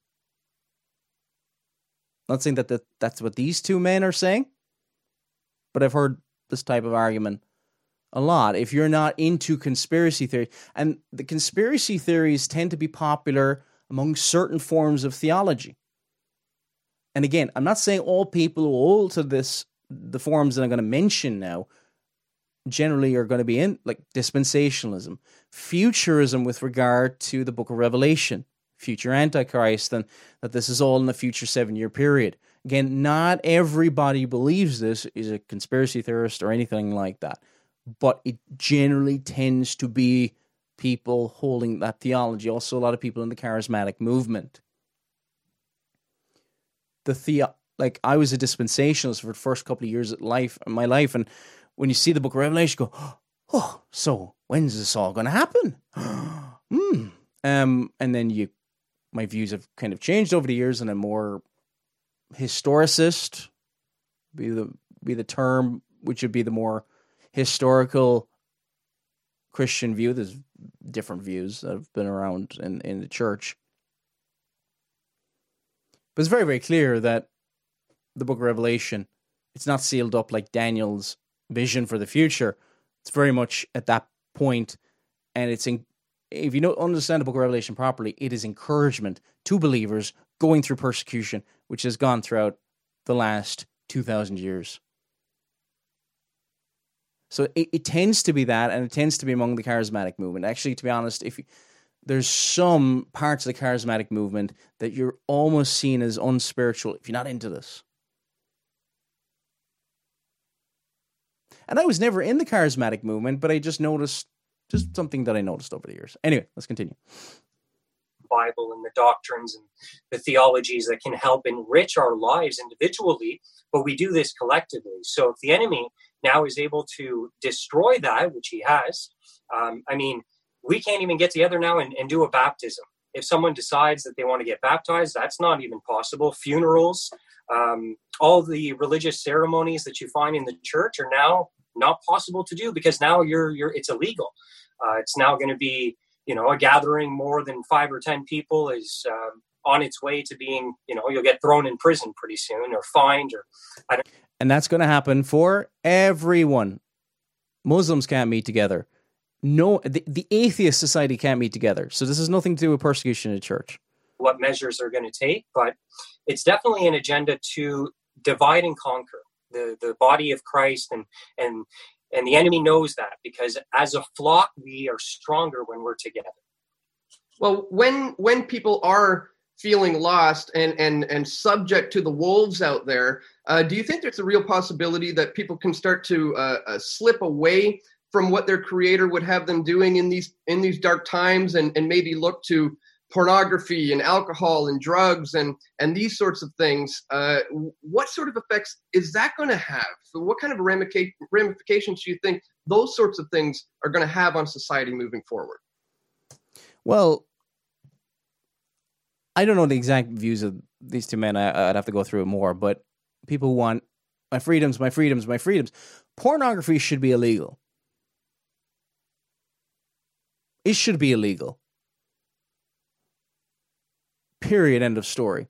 Not saying that the, that's what these two men are saying, but I've heard this type of argument a lot. If you're not into conspiracy theory, and the conspiracy theories tend to be popular among certain forms of theology. And again, I'm not saying all people who hold to this, the forms that I'm going to mention now, generally are going to be in, like dispensationalism, futurism with regard to the book of Revelation, future Antichrist, and that this is all in a future seven-year period. Again, not everybody believes this, is a conspiracy theorist or anything like that, but it generally tends to be people holding that theology. Also, a lot of people in the charismatic movement. The the like I was a dispensationalist for the first couple of years of life, my life, and when you see the book of Revelation, you go, oh, so when's this all going to happen? mm. Um, and then you, my views have kind of changed over the years, and I'm more historicist, be the be the term, which would be the more historical Christian view. There's different views that have been around in, in the church. But it's very, very clear that the book of Revelation, it's not sealed up like Daniel's vision for the future. It's very much at that point, and it's in, if you don't understand the book of Revelation properly, it is encouragement to believers going through persecution, which has gone throughout the last two thousand years. So it, it tends to be that, and it tends to be among the charismatic movement. Actually, to be honest, if you, there's some parts of the charismatic movement that you're almost seen as unspiritual if you're not into this. And I was never in the charismatic movement, but I just noticed, just something that I noticed over the years. Anyway, let's continue. Bible and the doctrines and the theologies that can help enrich our lives individually, but we do this collectively. So if the enemy now is able to destroy that, which he has, um, I mean, we can't even get together now and, and do a baptism. If someone decides that they want to get baptized, that's not even possible. Funerals, um, all the religious ceremonies that you find in the church are now not possible to do because now you're you're it's illegal. Uh, it's now going to be, you know, a gathering more than five or ten people is um, on its way to being, you know, you'll get thrown in prison pretty soon or fined or I don't. And that's going to happen for everyone. Muslims can't meet together. No, the, the atheist society can't meet together. So this has nothing to do with persecution in the church. What measures are going to take, but it's definitely an agenda to divide and conquer the, the body of Christ, and and and the enemy knows that because as a flock we are stronger when we're together. Well, when when people are feeling lost and and and subject to the wolves out there, uh, do you think there's a real possibility that people can start to uh, uh, slip away from what their creator would have them doing in these in these dark times, and, and maybe look to pornography and alcohol and drugs and and these sorts of things? Uh, what sort of effects is that going to have? So what kind of ramific- ramifications do you think those sorts of things are going to have on society moving forward? Well, I don't know the exact views of these two men. I, I'd have to go through it more, but people want my freedoms, my freedoms, my freedoms. Pornography should be illegal. It should be illegal. Period. End of story.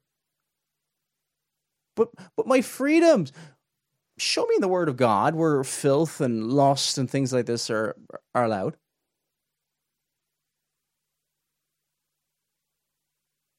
But but my freedoms, show me in the Word of God where filth and lust and things like this are are allowed.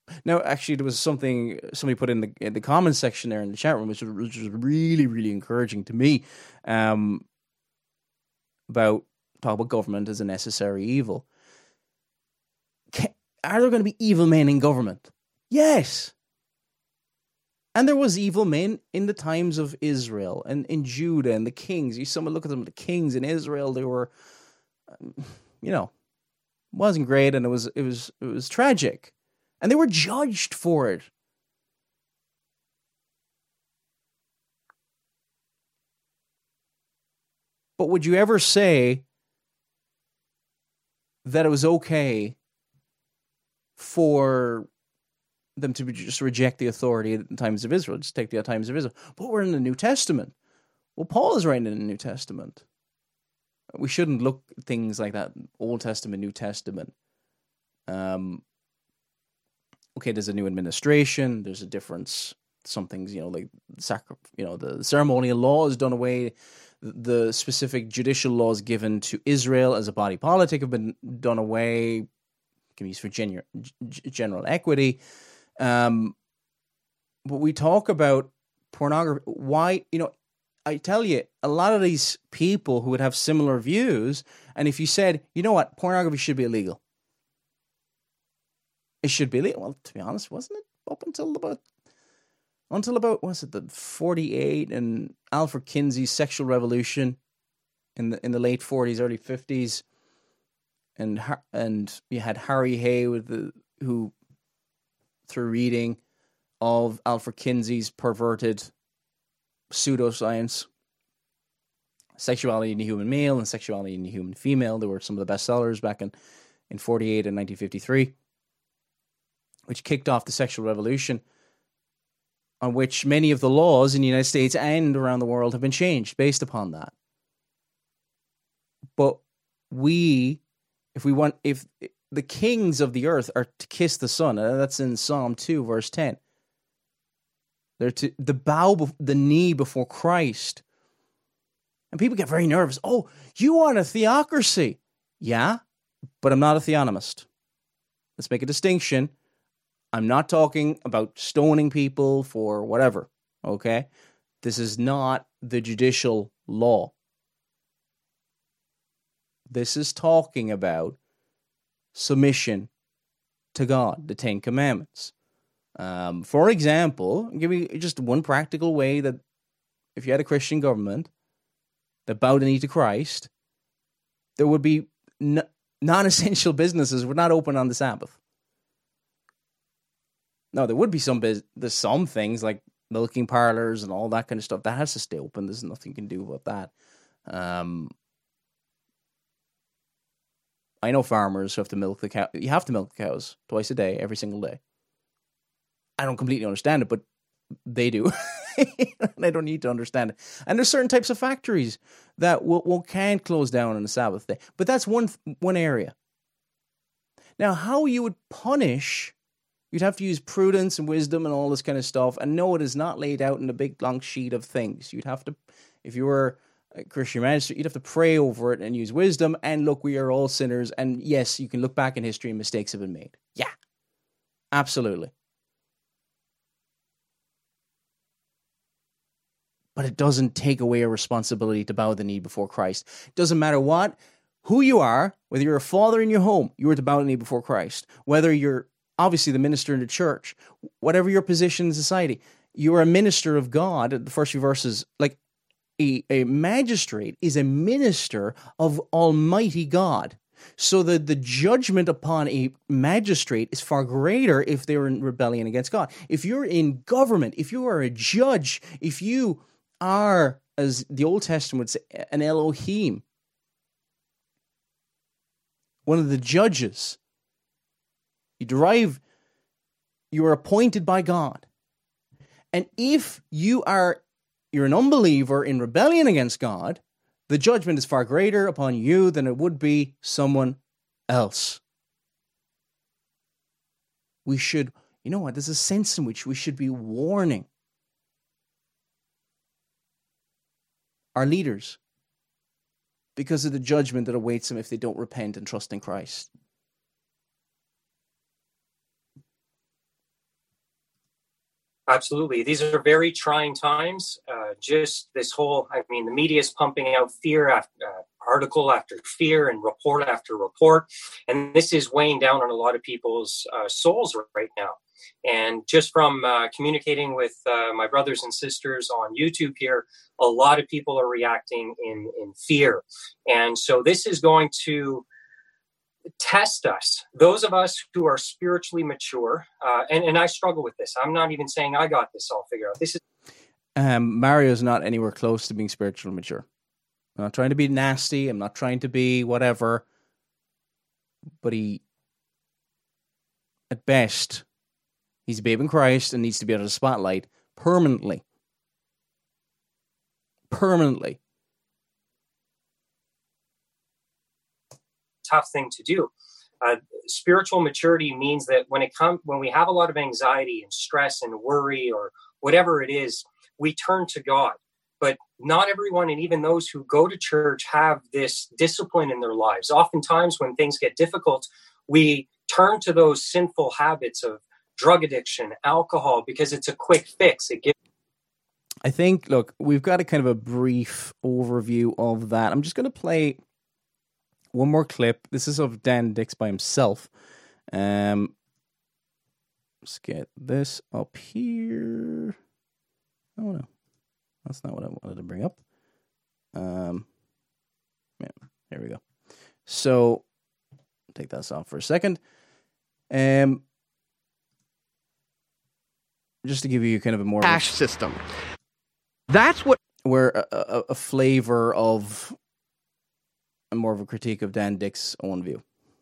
Now, actually, there was something somebody put in the in the comments section there in the chat room, which was, which was really, really encouraging to me, um, about talk about government as a necessary evil. Can, are there going to be evil men in government? Yes. And there was evil men in the times of Israel and in Judah and the kings. You someone look at them, the kings in Israel, they were, um, you know, wasn't great, and it was it was it was tragic. And they were judged for it. But would you ever say that it was okay for them to just reject the authority at the times of Israel, just take the times of Israel? But we're in the New Testament. Well, Paul is writing in the New Testament. We shouldn't look at things like that, Old Testament, New Testament. Um, okay, there's a new administration, there's a difference. Some things, you know, like sacri- you know, the ceremonial law is done away. The specific judicial laws given to Israel as a body politic have been done away. Can be used for genu- g- general equity. Um, but we talk about pornography. Why, you know, I tell you, a lot of these people who would have similar views, and if you said, you know what, pornography should be illegal. It should be illegal. Well, to be honest, wasn't it up until about, until about, was it the forty-eight and Alfred Kinsey's sexual revolution in the in the late forties, early fifties, and and you had Harry Hay with the who, through reading of Alfred Kinsey's perverted pseudoscience, Sexuality in the Human Male and Sexuality in the Human Female. They were some of the bestsellers back in, in forty-eight and nineteen fifty-three, which kicked off the sexual revolution, on which many of the laws in the United States and around the world have been changed based upon that. But we, if we want, if the kings of the earth are to kiss the Son, and that's in Psalm two, verse ten, they're to the bow, the knee before Christ. And people get very nervous. Oh, you want a theocracy? Yeah, but I'm not a theonomist. Let's make a distinction. I'm not talking about stoning people for whatever, okay? This is not the judicial law. This is talking about submission to God, the Ten Commandments. Um, for example, I'll give you just one practical way that if you had a Christian government that bowed the knee to Christ, there would be n- non-essential businesses would not open on the Sabbath. No, there would be some biz- there's some things like milking parlors and all that kind of stuff that has to stay open. There's nothing you can do about that. Um, I know farmers who have to milk the cow. You have to milk the cows twice a day, every single day. I don't completely understand it, but they do. And I don't need to understand it. And there's certain types of factories that will, will can't close down on the Sabbath day. But that's one one area. Now, how you would punish, you'd have to use prudence and wisdom and all this kind of stuff. And no, it is not laid out in a big long sheet of things. You'd have to, if you were a Christian magistrate, you'd have to pray over it and use wisdom. And look, we are all sinners. And yes, you can look back in history and mistakes have been made. Yeah, absolutely. But it doesn't take away a responsibility to bow the knee before Christ. It doesn't matter what, who you are, whether you're a father in your home, you are to bow the knee before Christ. Whether you're obviously the minister in the church, whatever your position in society, you are a minister of God. The first few verses, like a, a magistrate is a minister of Almighty God. So the, the judgment upon a magistrate is far greater if they're in rebellion against God. If you're in government, if you are a judge, if you are, as the Old Testament would say, an Elohim, one of the judges, you derive, you are appointed by God. And if you are, you're an unbeliever in rebellion against God, the judgment is far greater upon you than it would be someone else. We should, you know what, there's a sense in which we should be warning our leaders because of the judgment that awaits them if they don't repent and trust in Christ. Absolutely. These are very trying times. Uh, just this whole, I mean, the media is pumping out fear after uh, article after fear and report after report. And this is weighing down on a lot of people's uh, souls right now. And just from uh, communicating with uh, my brothers and sisters on YouTube here, a lot of people are reacting in, in fear. And so this is going to test us, those of us who are spiritually mature, uh, and, and I struggle with this. I'm not even saying I got this all figured out. This is um, Mario's not anywhere close to being spiritually mature. I'm not trying to be nasty. I'm not trying to be whatever. But he, at best, he's a babe in Christ and needs to be out of the spotlight permanently. Permanently. Tough thing to do. Uh, spiritual maturity means that when it comes, when we have a lot of anxiety and stress and worry or whatever it is, we turn to God. But not everyone, and even those who go to church, have this discipline in their lives. Oftentimes, when things get difficult, we turn to those sinful habits of drug addiction, alcohol, because it's a quick fix. It gives. I think. Look, we've got a kind of a brief overview of that. I'm just going to play one more clip. This is of Dan Dix by himself. Um, let's get this up here. Oh no, that's not what I wanted to bring up. Um, yeah, here we go. So, take this off for a second. Um, just to give you kind of a more cash system. That's what where a, a, a flavor of. More of a critique of Dan Dix's own view.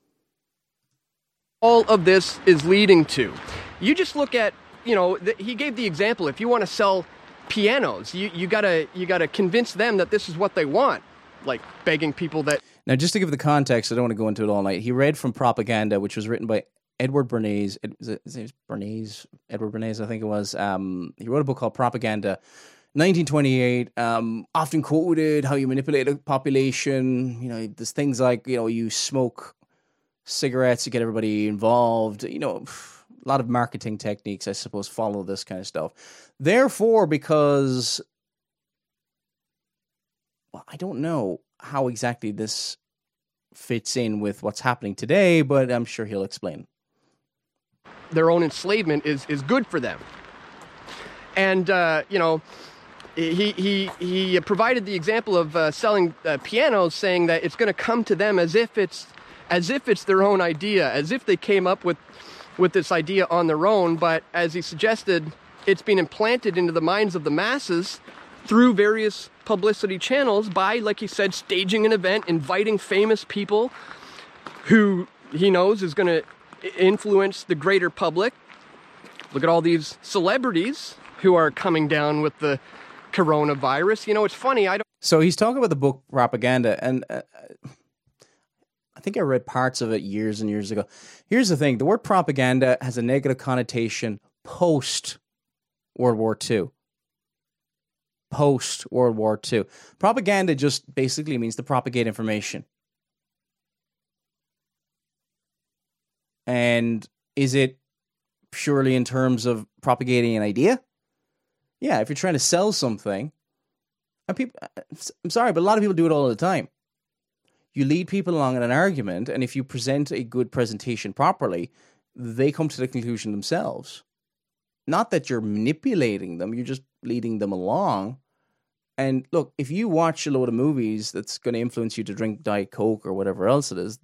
All of this is leading to. You just look at, you know, the, he gave the example. If you want to sell pianos, you, you gotta you gotta convince them that this is what they want, like begging people that. Now, just to give the context, I don't want to go into it all night. He read from Propaganda, which was written by Edward Bernays. Is it, is it Bernays? Edward Bernays, I think it was. Um, he wrote a book called Propaganda. nineteen twenty-eight, um, often quoted how you manipulate a population. You know, there's things like, you know, you smoke cigarettes to get everybody involved. You know, a lot of marketing techniques, I suppose, follow this kind of stuff. Therefore, because, well, I don't know how exactly this fits in with what's happening today, but I'm sure he'll explain. Their own enslavement is, is good for them. And, uh, you know, He he he provided the example of uh, selling uh, pianos, saying that it's going to come to them as if it's as if it's their own idea, as if they came up with with this idea on their own. But as he suggested, it's been implanted into the minds of the masses through various publicity channels by, like he said, staging an event, inviting famous people who he knows is going to influence the greater public. Look at all these celebrities who are coming down with the coronavirus. You know, it's funny. I don't. So he's talking about the book Propaganda, and uh, I think I read parts of it years and years ago. Here's the thing: the word propaganda has a negative connotation post World War Two. Post World War Two, propaganda just basically means to propagate information. And is it purely in terms of propagating an idea? Yeah, if you're trying to sell something, and people, I'm sorry, but a lot of people do it all the time. You lead people along in an argument, and if you present a good presentation properly, they come to the conclusion themselves. Not that you're manipulating them, you're just leading them along. And look, if you watch a load of movies that's going to influence you to drink Diet Coke or whatever else it is,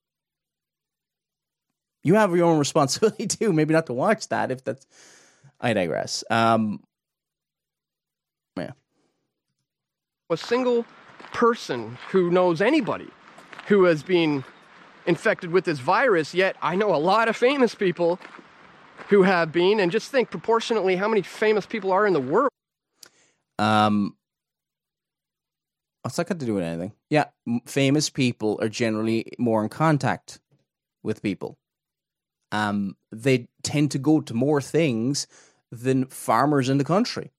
you have your own responsibility too. Maybe not to watch that if that's... I digress. Um... Yeah. A single person who knows anybody who has been infected with this virus, yet I know a lot of famous people who have been, and just think proportionately how many famous people are in the world. Um, what's that got to do with anything? Yeah, famous people are generally more in contact with people. Um, they tend to go to more things than farmers in the country.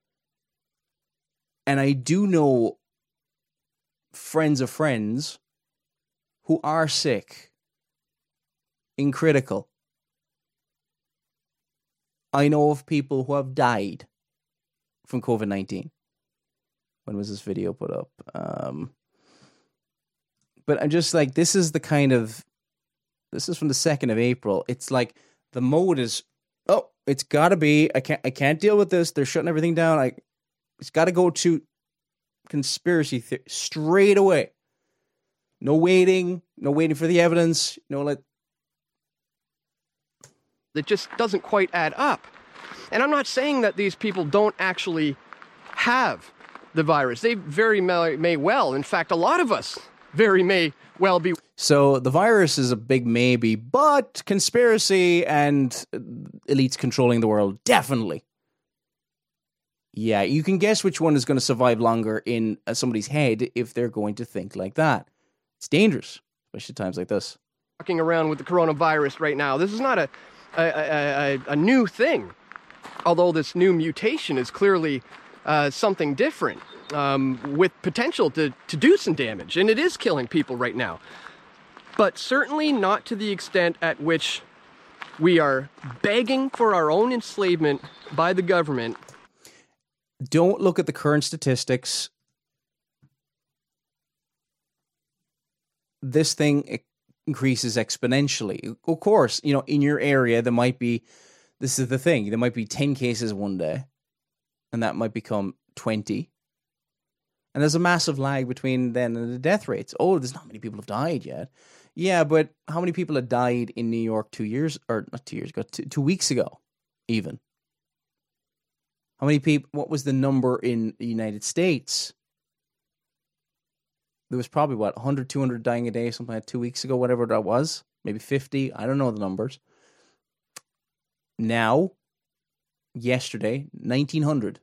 And I do know friends of friends who are sick in critical I know of people who have died from COVID nineteen. When was this video put up? Um, but I'm just like, this is the kind of, this is from the second of April. It's like the mode is, oh, it's got to be, I can't, I can't deal with this. They're shutting everything down. I, it's got to go to conspiracy theory straight away. No waiting, no waiting for the evidence. No, like, it just doesn't quite add up. And I'm not saying that these people don't actually have the virus. They very may, may well. In fact, a lot of us very may well be. So the virus is a big maybe, but conspiracy and elites controlling the world, definitely. Yeah, you can guess which one is going to survive longer in somebody's head if they're going to think like that. It's dangerous, especially at times like this. Walking around with the coronavirus right now. This is not a a, a, a new thing, although this new mutation is clearly uh, something different, um, with potential to, to do some damage, and it is killing people right now. But certainly not to the extent at which we are begging for our own enslavement by the government. Don't look at the current statistics. This thing increases exponentially. Of course, you know, in your area, there might be, this is the thing, there might be ten cases one day, and that might become twenty. And there's a massive lag between then and the death rates. Oh, there's not many people have died yet. Yeah, but how many people had died in New York two years, or not two years ago, two, two weeks ago, even? How many people, what was the number in the United States? There was probably, what, one hundred, two hundred dying a day, something like two weeks ago, whatever that was. Maybe fifty. I don't know the numbers. Now, yesterday, nineteen hundred.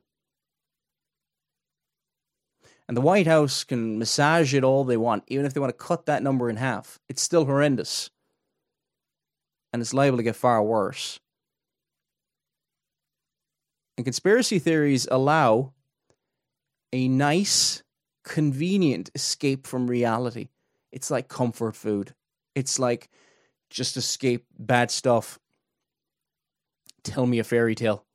And the White House can massage it all they want, even if they want to cut that number in half. It's still horrendous. And it's liable to get far worse. And conspiracy theories allow a nice, convenient escape from reality. It's like comfort food. It's like just escape bad stuff. Tell me a fairy tale.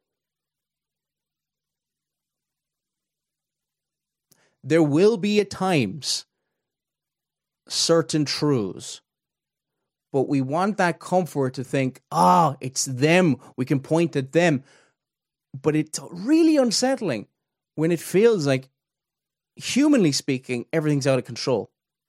There will be at times certain truths, but we want that comfort to think, ah, oh, it's them. We can point at them. But it's really unsettling when it feels like, humanly speaking, everything's out of control.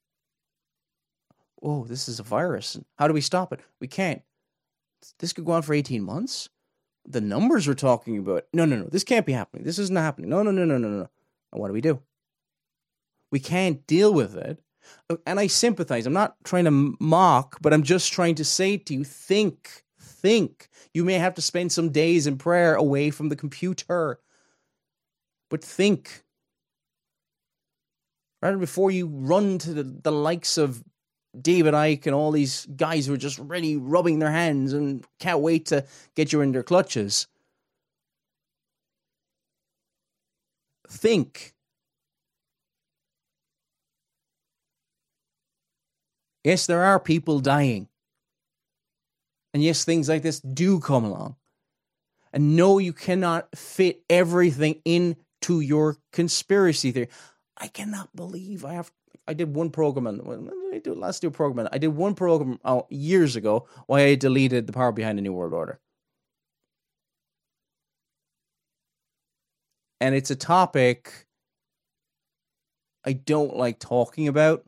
Oh, this is a virus. How do we stop it? We can't. This could go on for eighteen months. The numbers we're talking about. No, no, no. This can't be happening. This isn't happening. No, no, no, no, no, no. And what do we do? We can't deal with it. And I sympathize. I'm not trying to mock, but I'm just trying to say to you, think, think. You may have to spend some days in prayer away from the computer. But think. Rather before you run to the, the likes of David Icke and all these guys who are just really rubbing their hands and can't wait to get you in their clutches. Think. Yes, there are people dying. And yes, things like this do come along. And no, you cannot fit everything into your conspiracy theory. I cannot believe I have. I did one program on. I do, let's do a program on. I did one program oh, years ago why I deleted The Power Behind the New World Order. And it's a topic I don't like talking about.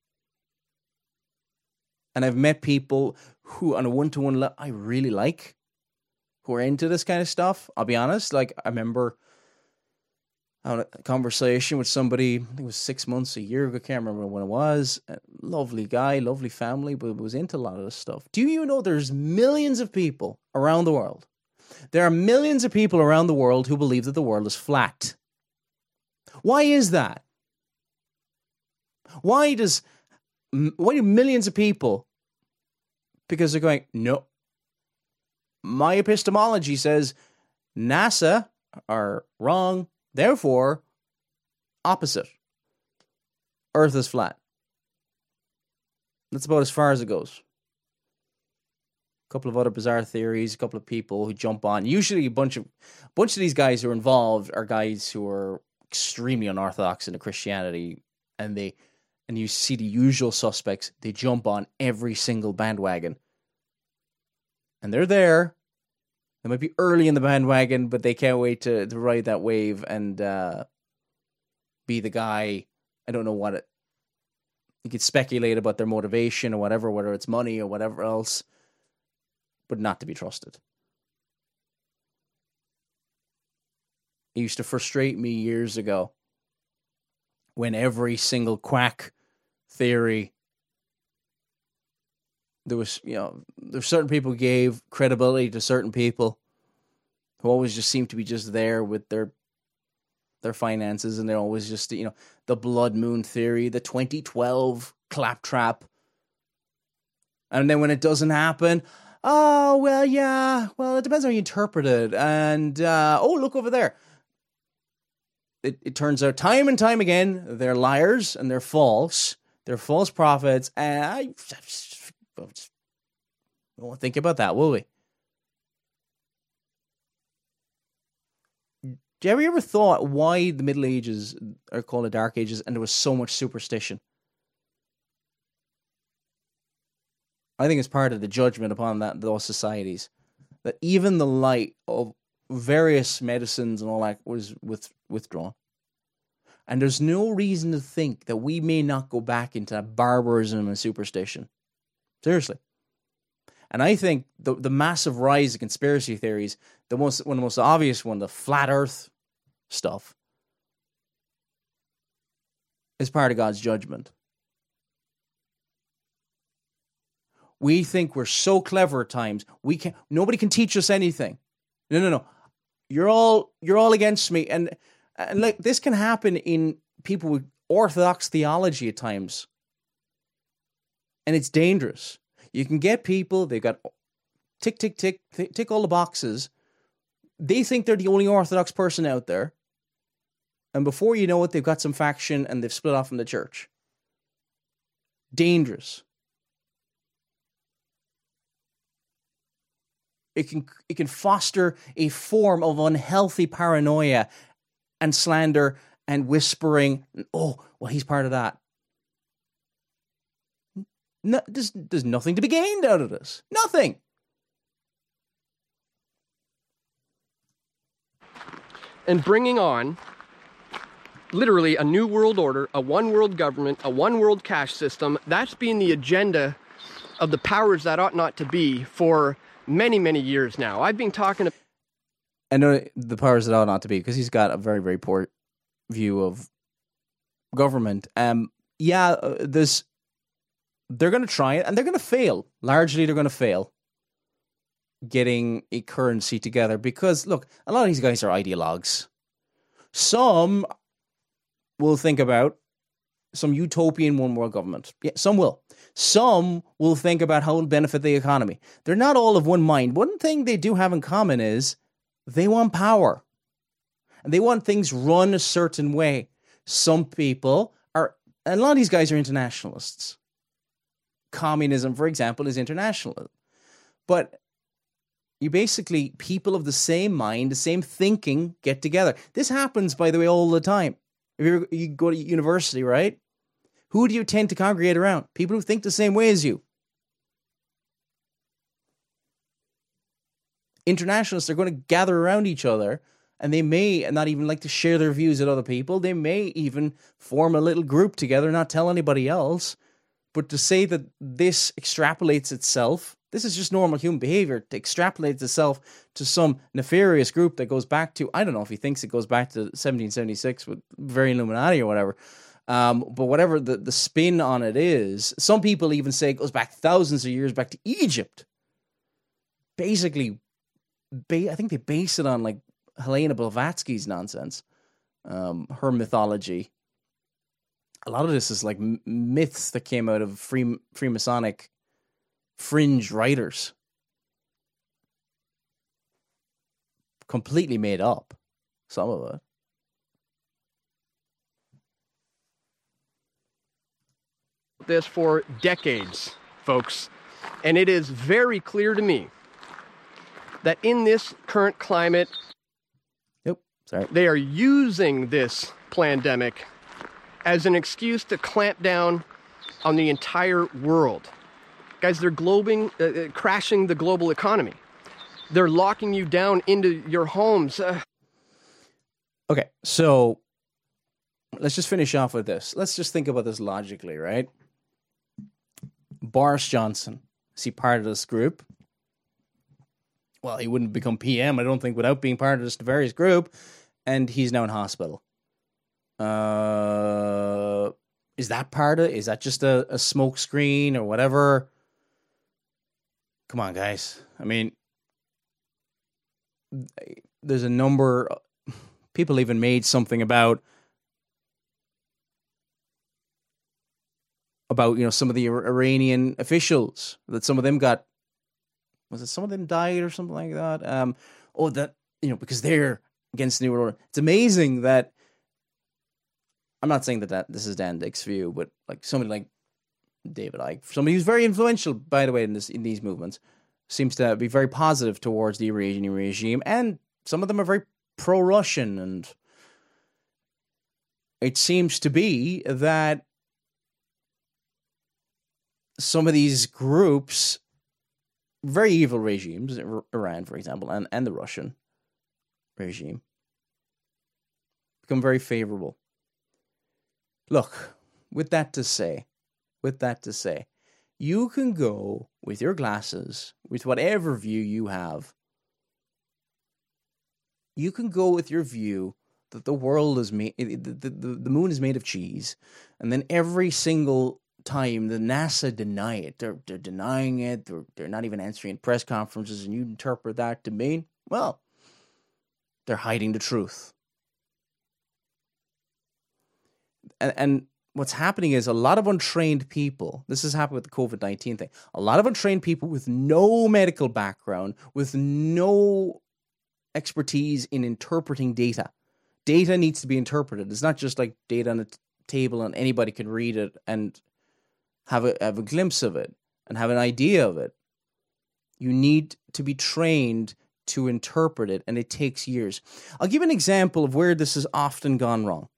And I've met people who, on a one-to-one level, I really like, who are into this kind of stuff. I'll be honest. Like, I remember having a conversation with somebody, I think it was six months, a year ago, I can't remember when it was. A lovely guy, lovely family, but was into a lot of this stuff. Do you know there's millions of people around the world? There are millions of people around the world who believe that the world is flat. Why is that? Why does, why do millions of people, because they're going, no, my epistemology says NASA are wrong, therefore, opposite. Earth is flat. That's about as far as it goes. a couple of other bizarre theories, a couple of people who jump on. Usually a bunch of a bunch of these guys who are involved are guys who are extremely unorthodox into Christianity, and they and you see the usual suspects. They jump on every single bandwagon. And they're there. They might be early in the bandwagon, but they can't wait to, to ride that wave and uh, be the guy. I don't know what it. You could speculate about their motivation or whatever, whether it's money or whatever else, but not to be trusted. It used to frustrate me years ago when every single quack theory, there was, you know, there's certain people who gave credibility to certain people who always just seemed to be just there with their their finances, and they're always just, you know, the blood moon theory, the twenty twelve claptrap. And then when it doesn't happen, oh, well, yeah, well, it depends how you interpret it. And, uh, oh, look over there. It, it turns out time and time again, they're liars and they're false. They're false prophets. And I, I won't think about that, will we? Have you ever thought why the Middle Ages are called the Dark Ages and there was so much superstition? I think it's part of the judgment upon that those societies. That even the light of various medicines and all that was with, withdrawn. And there's no reason to think that we may not go back into barbarism and superstition. Seriously. And I think the the massive rise of conspiracy theories, the most one of the most obvious one, the flat earth stuff, is part of God's judgment. We think we're so clever at times. We can nobody can teach us anything. No, no, no. You're all you're all against me. And and like this can happen in people with orthodox theology at times. And it's dangerous. You can get people, they've got tick, tick, tick, tick, tick all the boxes. They think they're the only orthodox person out there. And before you know it, they've got some faction and they've split off from the church. Dangerous. It can, it can foster a form of unhealthy paranoia and slander and whispering, oh, well, he's part of that. No, there's, there's nothing to be gained out of this. Nothing. And bringing on literally a new world order, a one world government, a one world cash system, that's been the agenda of the powers that ought not to be for many, many years now. I've been talking to... I know the powers that ought not to be, because he's got a very, very poor view of government. Um, yeah, uh, there's... They're going to try it, and they're going to fail. Largely, they're going to fail getting a currency together because, look, a lot of these guys are ideologues. Some will think about some utopian one-world government. Yeah, some will. Some will think about how it will benefit the economy. They're not all of one mind. One thing they do have in common is they want power. And they want things run a certain way. Some people are, and a lot of these guys are internationalists. Communism, for example, is internationalism. But you basically, people of the same mind, the same thinking, get together. This happens, by the way, all the time. If you you go to university, right? Who do you tend to congregate around? People who think the same way as you. Internationalists are going to gather around each other, and they may not even like to share their views with other people. They may even form a little group together, not tell anybody else. But to say that this extrapolates itself, this is just normal human behavior, to extrapolate itself to some nefarious group that goes back to, I don't know if he thinks it goes back to seventeen seventy-six with very Illuminati or whatever, um, but whatever the, the spin on it is, some people even say it goes back thousands of years back to Egypt. Basically, ba- I think they base it on like Helena Blavatsky's nonsense, um, her mythology. A lot of this is like myths that came out of free Freemasonic fringe writers. Completely made up, some of it. This for decades, folks. And it is very clear to me that in this current climate, Yep. Sorry. they are using this pandemic as an excuse to clamp down on the entire world. Guys, they're globing, uh, crashing the global economy. They're locking you down into your homes. Uh, Okay, so let's just finish off with this. Let's just think about this logically, right? Boris Johnson, is he part of this group? Well, he wouldn't become P M, I don't think, without being part of this various group, and he's now in hospital. Uh, is that part of it? Is that just a, a smoke screen or whatever? Come on, guys. I mean, there's a number... People even made something about about you know some of the Iranian officials, that some of them got, was it some of them died or something like that? Um, oh, that you know because they're against the New World Order. It's amazing that I'm not saying that, that this is Dan Dick's view, but like somebody like David Icke, somebody who's very influential, by the way, in this in these movements, seems to be very positive towards the Iranian regime, and some of them are very pro-Russian, and it seems to be that some of these groups, very evil regimes, Iran, for example, and, and the Russian regime, become very favorable. Look, with that to say, with that to say, you can go with your glasses, with whatever view you have, you can go with your view that the world is made, the, the, the, the moon is made of cheese, and then every single time the NASA deny it, they're, they're denying it, they're, they're not even answering press conferences, and you interpret that to mean, well, they're hiding the truth. And, and what's happening is a lot of untrained people, this has happened with the COVID nineteen thing, a lot of untrained people with no medical background, with no expertise in interpreting data. Data needs to be interpreted. It's not just like data on a t- table and anybody can read it and have a have a glimpse of it and have an idea of it. You need to be trained to interpret it, and it takes years. I'll give an example of where this has often gone wrong.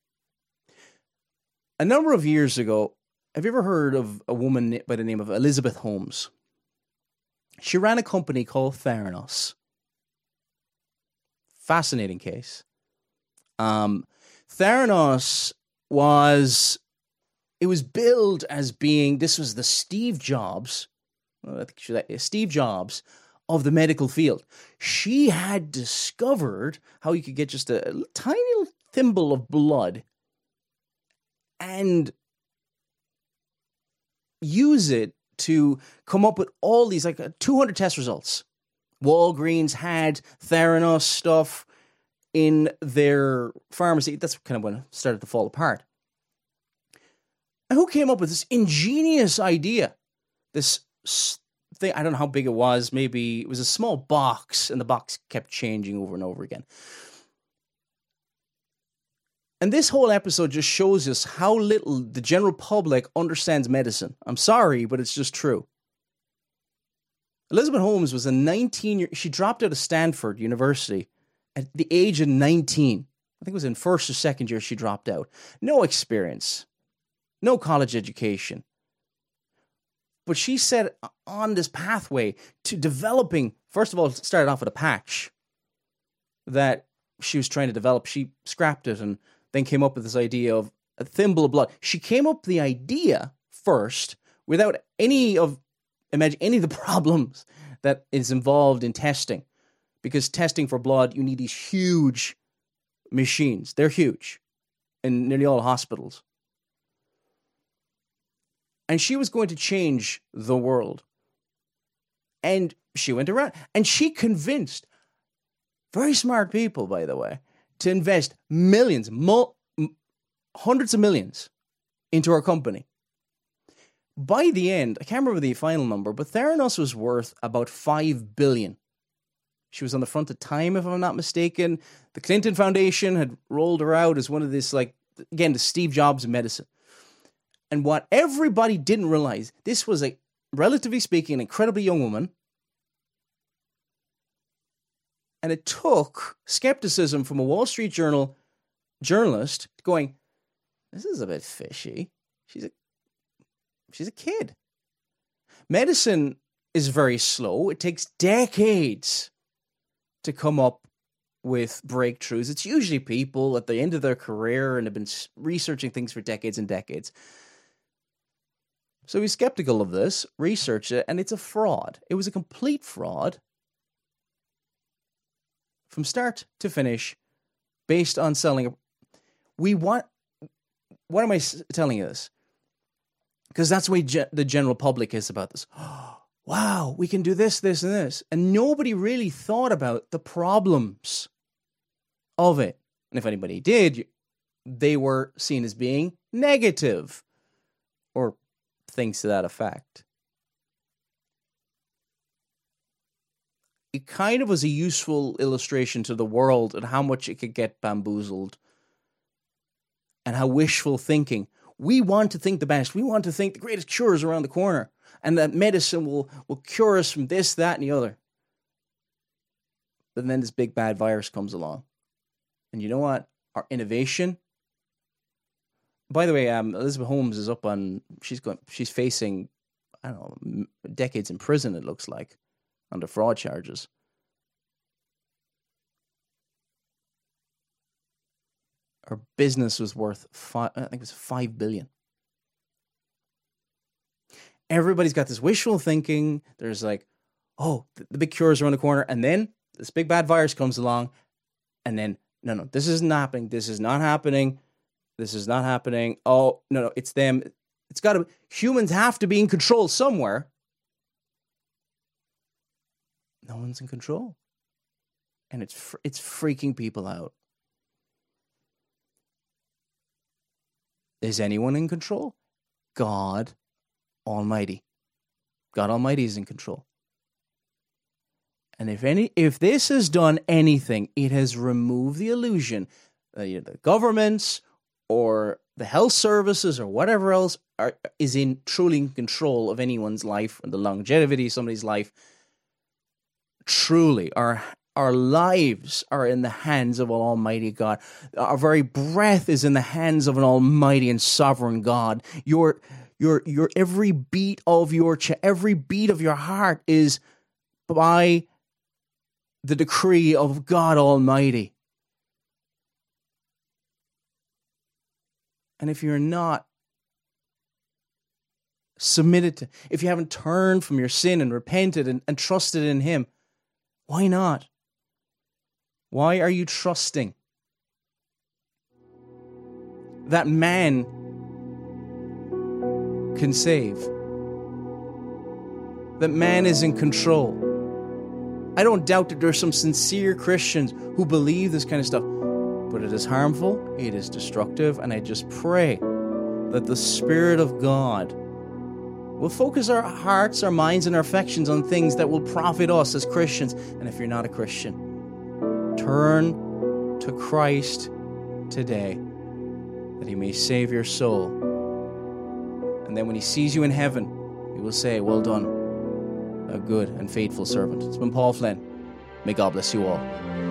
A number of years ago, have you ever heard of a woman by the name of Elizabeth Holmes? She ran a company called Theranos. Fascinating case. Um, Theranos was, it was billed as being, this was the Steve Jobs, I think Steve Jobs of the medical field. She had discovered how you could get just a, a tiny little thimble of blood and use it to come up with all these, like two hundred test results. Walgreens had Theranos stuff in their pharmacy. That's kind of when it started to fall apart. And who came up with this ingenious idea? This thing, I don't know how big it was. Maybe it was a small box, and the box kept changing over and over again. And this whole episode just shows us how little the general public understands medicine. I'm sorry, but it's just true. Elizabeth Holmes was a nineteen year, she dropped out of Stanford University at the age of nineteen. I think it was in first or second year she dropped out. No experience, no college education. But she set on this pathway to developing, first of all, it started off with a patch that she was trying to develop. She scrapped it and then came up with this idea of a thimble of blood. She came up with the idea first without any of Imagine any of the problems that is involved in testing. Because testing for blood, you need these huge machines. They're huge in nearly all hospitals. And she was going to change the world. And she went around. And she convinced very smart people, by the way, to invest millions, mul- hundreds of millions into her company. By the end, I can't remember the final number, but Theranos was worth about five billion dollars. She was on the front of Time, if I'm not mistaken. The Clinton Foundation had rolled her out as one of this, like, again, the Steve Jobs of medicine. And what everybody didn't realize, this was a relatively speaking, an incredibly young woman. And it took skepticism from a Wall Street Journal journalist going, this is a bit fishy. She's a, she's a kid. Medicine is very slow. It takes decades to come up with breakthroughs. It's usually people at the end of their career and have been researching things for decades and decades. So he's skeptical of this, researched it, and it's a fraud. It was a complete fraud from start to finish based on selling. A, we want, what am I telling you this? Because that's the way ge- the general public is about this. Oh, wow, we can do this, this, and this. And nobody really thought about the problems of it. And if anybody did, they were seen as being negative or things to that effect. It kind of was a useful illustration to the world and how much it could get bamboozled and how wishful thinking. We want to think the best. We want to think the greatest cure is around the corner and that medicine will, will cure us from this, that, and the other. But then this big bad virus comes along. And you know what? Our innovation. By the way, um, Elizabeth Holmes is up on, she's going, she's facing, I don't know, decades in prison, it looks like, under fraud charges. Her business was worth five, I think it was five billion. Everybody's got this wishful thinking. There's like, oh, the, the big cure is around the corner, and then this big bad virus comes along, and then no, no, this isn't happening. This is not happening. This is not happening. Oh no, no, it's them. It's got to. Humans have to be in control somewhere. No one's in control, and it's fr- it's freaking people out. Is anyone in control? God Almighty. God Almighty is in control. And if any, if this has done anything, it has removed the illusion that either the governments or the health services or whatever else are, is in truly in control of anyone's life and the longevity of somebody's life. Truly, our Our lives are in the hands of an almighty God. Our very breath is in the hands of an almighty and sovereign God. Your, your, your every beat of your ch- every beat of your heart is by the decree of God Almighty. And if you're not submitted to, if you haven't turned from your sin and repented and, and trusted in Him, why not? Why are you trusting that man can save? That man is in control? I don't doubt that there are some sincere Christians who believe this kind of stuff, but it is harmful, it is destructive, and I just pray that the Spirit of God will focus our hearts, our minds, and our affections on things that will profit us as Christians. And if you're not a Christian, turn to Christ today, that He may save your soul. And then when He sees you in heaven, He will say, well done, a good and faithful servant. It's been Paul Flynn. May God bless you all.